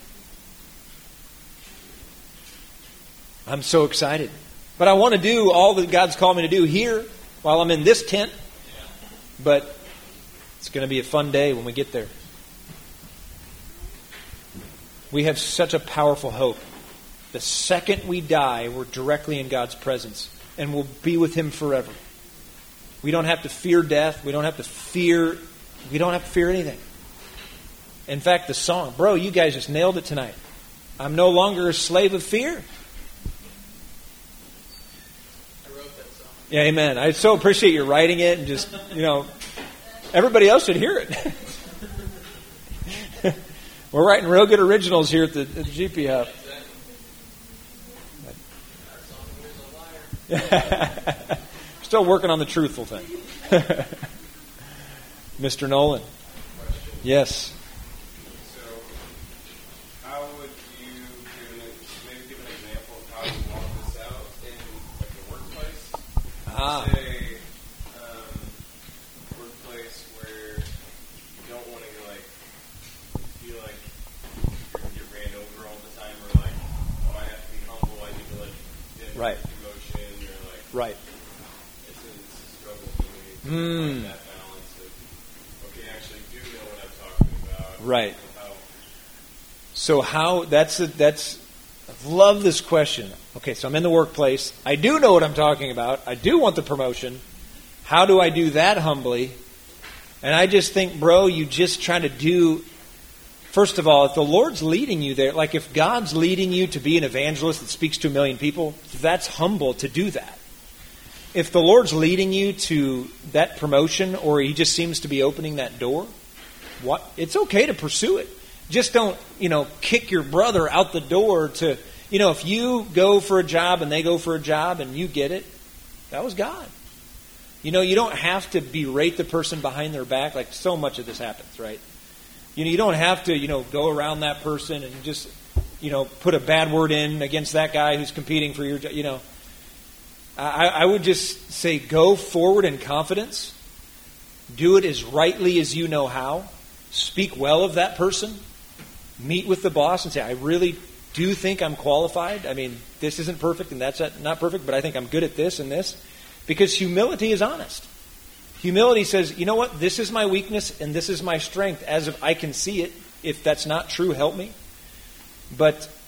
I'm so excited. But I want to do all that God's called me to do here while I'm in this tent. But it's going to be a fun day when we get there. We have such a powerful hope. The second we die, we're directly in God's presence. And we'll be with Him forever. We don't have to fear death. We don't have to fear... We don't have to fear anything. In fact, the song... Bro, you guys just nailed it tonight. I'm no longer a slave of fear. I wrote that song. Yeah, amen. I so appreciate you writing it and just, you know... Everybody else should hear it. We're writing real good originals here at the, at the G P Hub. Still working on the truthful thing. Mister Nolan. Question. Yes. So, how would you give an, maybe give an example of how you walk this out in like the workplace? Ah. Say, um, workplace where you don't want to like feel like you're gonna get ran over all the time, or like, oh, I have to be humble. I need to like get Right. emotion, or like, Right. it's a, it's a struggle for me to Mm. find that balance of, okay, I actually do know what I'm talking about. Right. How, So how, that's, a, that's, I love this question. Okay, so I'm in the workplace. I do know what I'm talking about. I do want the promotion. How do I do that humbly? And I just think, bro, you just try to do, first of all, if the Lord's leading you there, like if God's leading you to be an evangelist that speaks to a million people, that's humble to do that. If the Lord's leading you to that promotion, or He just seems to be opening that door, what? It's okay to pursue it. Just don't, you know, kick your brother out the door to, you know, if you go for a job and they go for a job and you get it, that was God. You know, you don't have to berate the person behind their back. Like so much of this happens, right? You know, you don't have to, you know, go around that person and just, you know, put a bad word in against that guy who's competing for your job. You know, I, I would just say go forward in confidence. Do it as rightly as you know how. Speak well of that person. Meet with the boss and say, I really do think I'm qualified. I mean, this isn't perfect and that's not perfect, but I think I'm good at this and this. Because humility is honest. Humility says, you know what? This is my weakness and this is my strength. As if I can see it. If that's not true, help me. But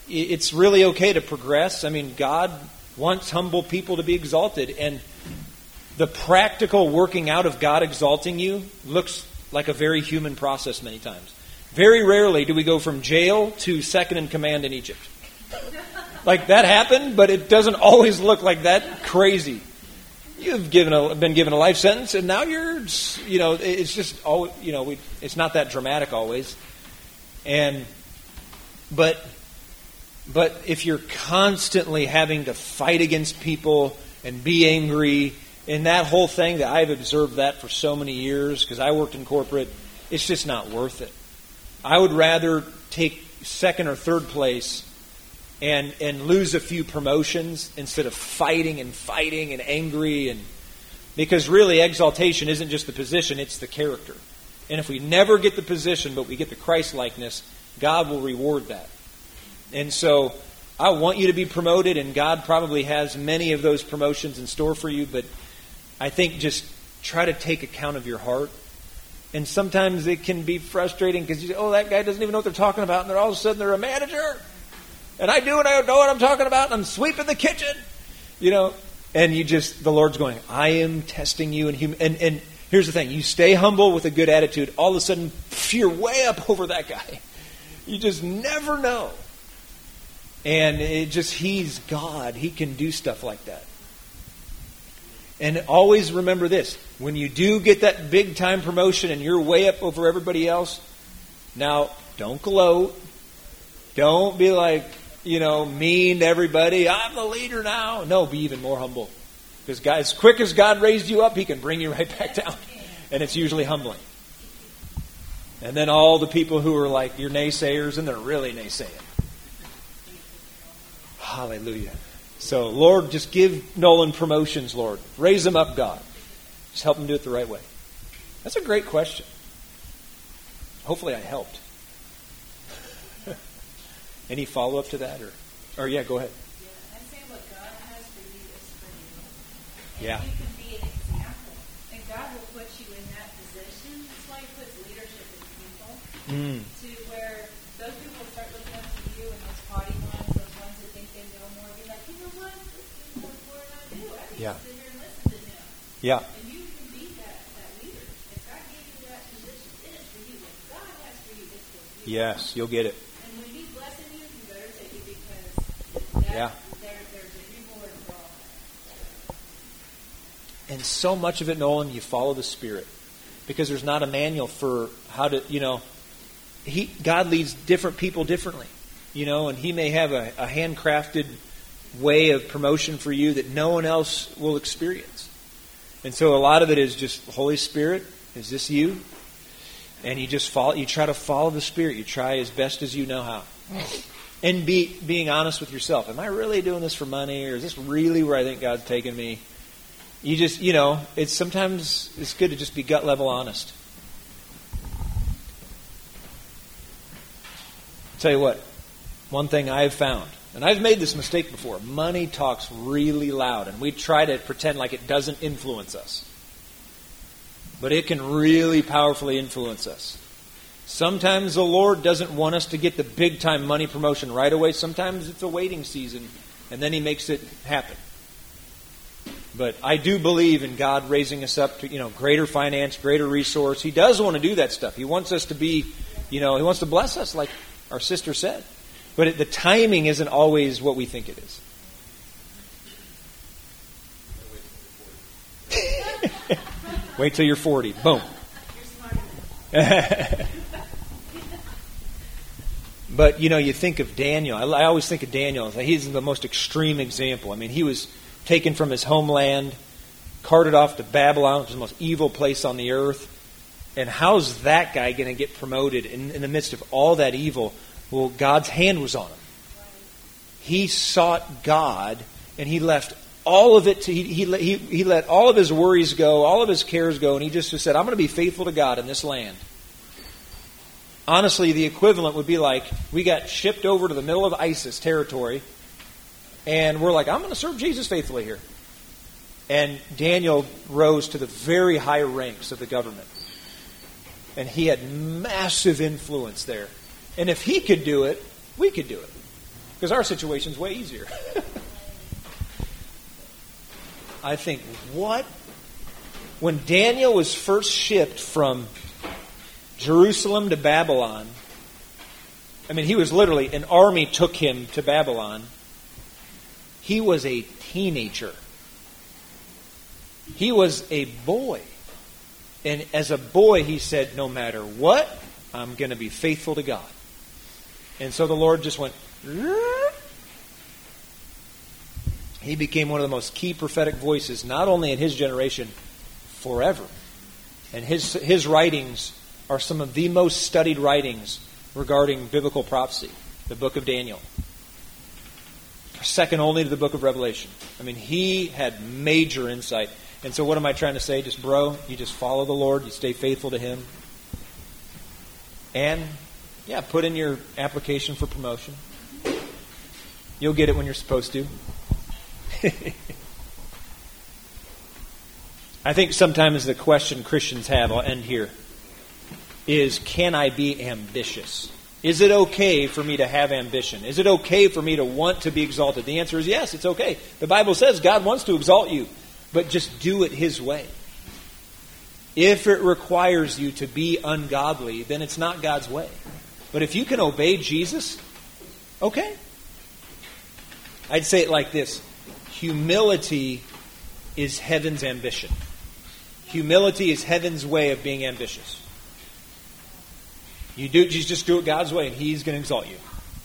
it's really okay to progress. I mean, God wants humble people to be exalted, and the practical working out of God exalting you looks like a very human process many times. Very rarely do we go from jail to second in command in Egypt. Like, that happened, but it doesn't always look like that crazy. You've given a, been given a life sentence, and now you're, you know, it's just, all, you know, we, it's not that dramatic always. And, but, but if you're constantly having to fight against people and be angry, and that whole thing, that I've observed that for so many years, because I worked in corporate, it's just not worth it. I would rather take second or third place and and lose a few promotions instead of fighting and fighting and angry, and because really exaltation isn't just the position, it's the character. And if we never get the position but we get the Christ-likeness, God will reward that. And so I want you to be promoted, and God probably has many of those promotions in store for you, but I think just try to take account of your heart. And sometimes it can be frustrating because you say, oh, that guy doesn't even know what they're talking about, and they're all of a sudden they're a manager. And I do, and I know what I'm talking about, and I'm sweeping the kitchen. You know, and you just, the Lord's going, I am testing you. And, hum- and, and here's the thing, you stay humble with a good attitude, all of a sudden, you're way up over that guy. You just never know. And it just, He's God. He can do stuff like that. And always remember this, when you do get that big time promotion and you're way up over everybody else, now, don't gloat. Don't be like, you know, mean to everybody. I'm the leader now. No, be even more humble. Because God, as quick as God raised you up, He can bring you right back down. And it's usually humbling. And then all the people who are like your naysayers, and they're really naysaying. Hallelujah. So, Lord, just give Nolan promotions, Lord. Raise him up, God. Just help him do it the right way. That's a great question. Hopefully I helped. Any follow-up to that? Or, or yeah, go ahead. Yeah, I'm saying what God has for you is for you. And Yeah. you can be an example. And God will put you in that position. That's why He puts leadership in people. Mm. To where those people will start looking up to you, and those haughty ones, those ones that think they know more, be like, you know what? This is more important than I do. I need Yeah. to sit here and listen to him. Yeah. And you can be that, that leader. If God gave you that position, it is for you. What God has for you is for you. Yes, you'll get it. And when He's blessing you, you better take it, because that, Yeah. there, there's a reward for all that. And so much of it, Nolan, you follow the Spirit. Because there's not a manual for how to, you know, he God leads different people differently. You know, and He may have a, a handcrafted way of promotion for you that no one else will experience. And so a lot of it is just, Holy Spirit, is this you? And you just follow, you try to follow the Spirit. You try as best as you know how. And be being honest with yourself. Am I really doing this for money, or is this really where I think God's taking me? You just, you know, it's sometimes it's good to just be gut level honest. Tell you what, one thing I've found, and I've made this mistake before, money talks really loud, and we try to pretend like it doesn't influence us. But it can really powerfully influence us. Sometimes the Lord doesn't want us to get the big time money promotion right away. Sometimes it's a waiting season, and then He makes it happen. But I do believe in God raising us up to, you know, greater finance, greater resource. He does want to do that stuff. He wants us to be, you know, He wants to bless us like our sister said. But it, the timing isn't always what we think it is. Wait till you're forty. Boom. You're smart. But, you know, you think of Daniel. I, I always think of Daniel. He's the most extreme example. I mean, he was taken from his homeland, carted off to Babylon, which is the most evil place on the earth. And how's that guy going to get promoted in, in the midst of all that evil? Well, God's hand was on him. He sought God, and he left all of it to, he, he, he, he let all of his worries go, all of his cares go, and he just said, I'm going to be faithful to God in this land. Honestly, the equivalent would be like, we got shipped over to the middle of ISIS territory, and we're like, I'm going to serve Jesus faithfully here. And Daniel rose to the very high ranks of the government. And he had massive influence there. And if he could do it, we could do it. Because our situation's way easier. I think, what? When Daniel was first shipped from Jerusalem to Babylon, I mean, he was literally, an army took him to Babylon. He was a teenager. He was a boy. And as a boy, he said, no matter what, I'm going to be faithful to God. And so the Lord just went, he became one of the most key prophetic voices, not only in his generation, forever. And his his writings are some of the most studied writings regarding biblical prophecy, the book of Daniel. Second only to the book of Revelation. I mean, he had major insight. And so what am I trying to say? Just, bro, you just follow the Lord. You stay faithful to him. And, yeah, put in your application for promotion. You'll get it when you're supposed to. I think sometimes the question Christians have, I'll end here, is, can I be ambitious? Is it okay for me to have ambition? Is it okay for me to want to be exalted? The answer is yes, it's okay. The Bible says God wants to exalt you, but just do it his way. If it requires you to be ungodly, then it's not God's way. But if you can obey Jesus, okay. I'd say it like this. Humility is heaven's ambition. Humility is heaven's way of being ambitious. You do, you just do it God's way, and he's going to exalt you.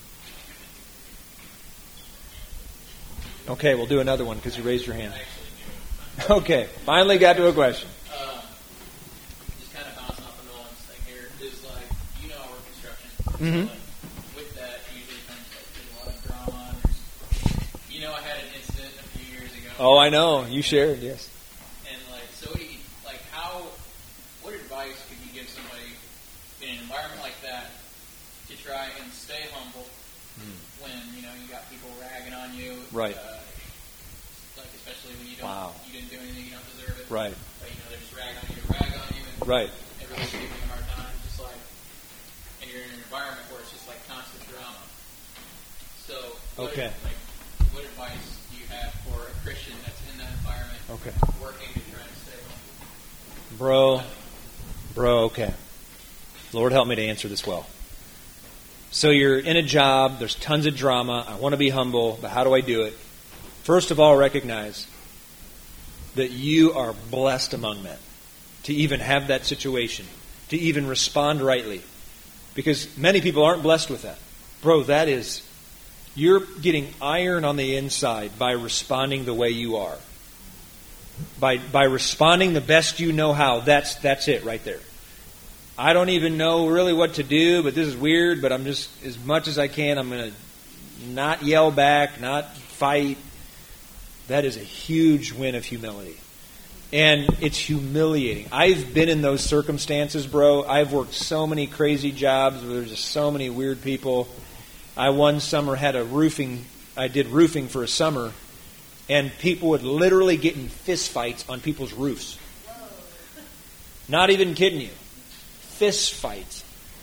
Okay, we'll do another one because you raised your hand. Okay, finally got to a question. Um, just kind of bouncing off of Nolan's thing here is like, you know, our construction. Mm-hmm. So like, with that, usually comes like there's a lot of drama. There's, you know, I had an incident a few years ago. Oh, I know. You shared, yes. And like, so what do you, like, how? What advice could you give somebody in an environment like that to try and stay humble mm. when you know you got people ragging on you? Right. Uh, like especially when you don't, wow. you didn't do anything, you don't deserve it. Right. But you know they're just ragging on you to rag on you, and right. everybody's giving you a hard time. Just like, and you're in an environment where it's just like constant drama. So, what, okay. like, what advice do you have for a Christian that's in that environment, okay. working to try to stay humble? Bro, bro, okay. Lord, help me to answer this well. So you're in a job, there's tons of drama, I want to be humble, but how do I do it? First of all, recognize that you are blessed among men to even have that situation, to even respond rightly. Because many people aren't blessed with that. Bro, that is, you're getting iron on the inside by responding the way you are. By by responding the best you know how. That's that's it right there. I don't even know really what to do, but this is weird, but I'm just, as much as I can, I'm going to not yell back, not fight. That is a huge win of humility. And it's humiliating. I've been in those circumstances, bro. I've worked so many crazy jobs where there's just so many weird people. I one summer had a roofing, I did roofing for a summer, and people would literally get in fist fights on people's roofs. Not even kidding you. Fist fights.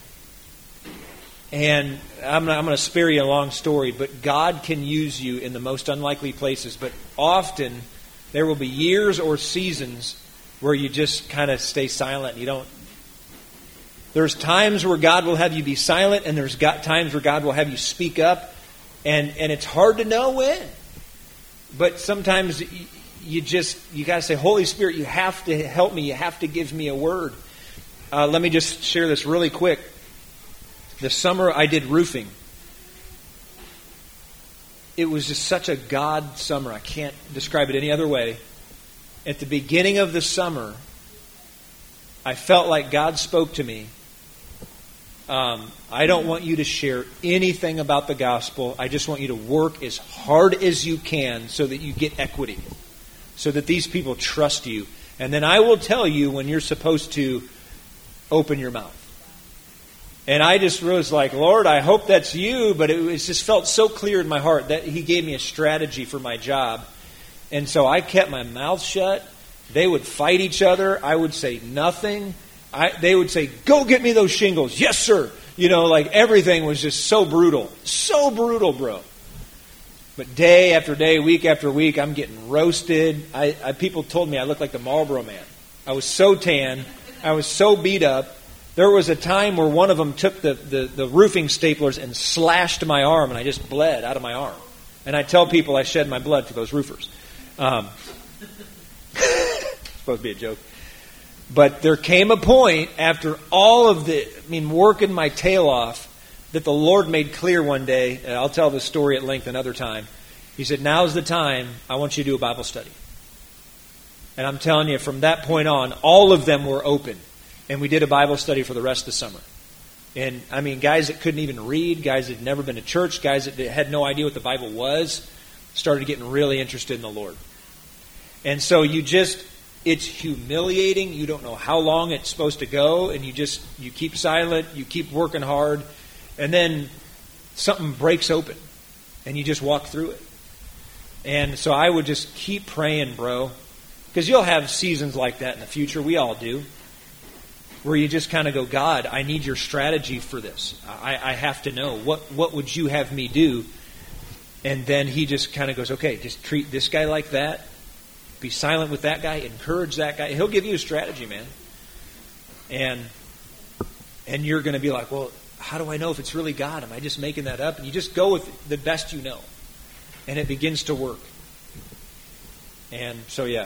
And I'm, not, I'm going to spare you a long story, but God can use you in the most unlikely places. But often there will be years or seasons where you just kind of stay silent. You don't. There's times where God will have you be silent, and there's got times where God will have you speak up, and and it's hard to know when. But sometimes you, you just you got to say, Holy Spirit, you have to help me. You have to give me a word. Uh, let me just share this really quick. The summer I did roofing. It was just such a God summer. I can't describe it any other way. At the beginning of the summer, I felt like God spoke to me. Um, I don't want you to share anything about the gospel. I just want you to work as hard as you can so that you get equity. So that these people trust you. And then I will tell you when you're supposed to open your mouth. And I just was like, Lord, I hope that's you. But it was just felt so clear in my heart that He gave me a strategy for my job. And so I kept my mouth shut. They would fight each other. I would say nothing. I, they would say, go get me those shingles. Yes, sir. You know, like everything was just so brutal. So brutal, bro. But day after day, week after week, I'm getting roasted. I, I people told me I looked like the Marlboro Man. I was so tan. I was so beat up. There was a time where one of them took the, the, the roofing staplers and slashed my arm, and I just bled out of my arm. And I tell people I shed my blood for those roofers. Um, supposed to be a joke. But there came a point after all of the, I mean, working my tail off, that the Lord made clear one day, and I'll tell the story at length another time. He said, now's the time I want you to do a Bible study. And I'm telling you, from that point on, all of them were open. And we did a Bible study for the rest of the summer. And, I mean, guys that couldn't even read, guys that had never been to church, guys that had no idea what the Bible was, started getting really interested in the Lord. And so you just, it's humiliating. You don't know how long it's supposed to go. And you just, you keep silent. You keep working hard. And then something breaks open. And you just walk through it. And so I would just keep praying, bro. Because you'll have seasons like that in the future. We all do. Where you just kind of go, God, I need your strategy for this. I, I have to know. What, what would you have me do? And then he just kind of goes, okay, just treat this guy like that. Be silent with that guy. Encourage that guy. He'll give you a strategy, man. And and you're going to be like, well, how do I know if it's really God? Am I just making that up? And you just go with the best you know. And it begins to work. And so, yeah.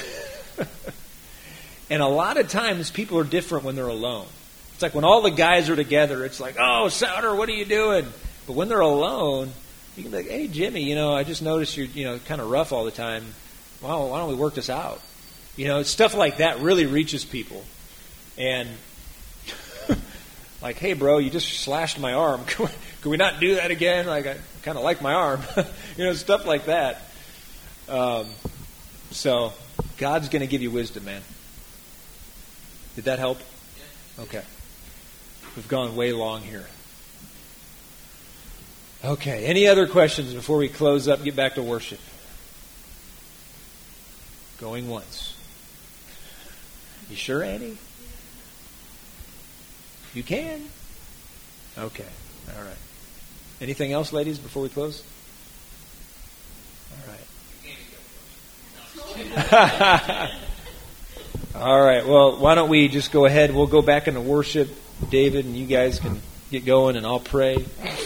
And a lot of times people are different when they're alone. It's like when all the guys are together, it's like, oh, Souter, what are you doing? But when they're alone, you can be like, hey, Jimmy, you know, I just noticed you're, you know, kind of rough all the time. Wow, why don't we work this out? You know, stuff like that really reaches people. And like, hey, bro, you just slashed my arm. Can we, can we not do that again? Like, I kind of like my arm. You know, stuff like that. Um, so God's going to give you wisdom, man. Did that help? Okay. We've gone way long here. Okay. Any other questions before we close up and get back to worship? Going once. You sure, Annie? You can? Okay. All right. Anything else, ladies, before we close? All right. All right. Well, why don't we just go ahead? We'll go back into worship, David, and you guys can get going, and I'll pray.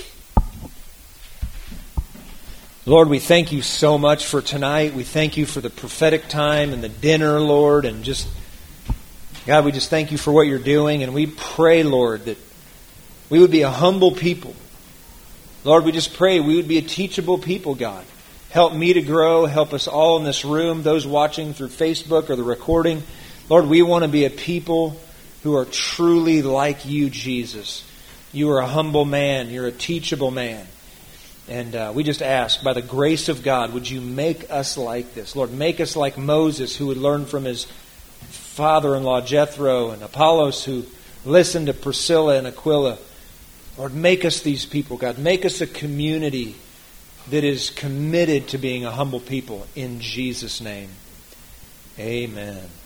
Lord, we thank you so much for tonight. We thank you for the prophetic time and the dinner, Lord, and just, God, we just thank you for what you're doing, and we pray, Lord, that we would be a humble people. Lord, we just pray we would be a teachable people, God. Help me to grow. Help us all in this room, those watching through Facebook or the recording. Lord, we want to be a people who are truly like you, Jesus. You are a humble man. You're a teachable man. And uh, we just ask, by the grace of God, would you make us like this? Lord, make us like Moses, who would learn from his father-in-law Jethro, and Apollos, who listened to Priscilla and Aquila. Lord, make us these people, God. Make us a community that is committed to being a humble people. In Jesus' name, amen.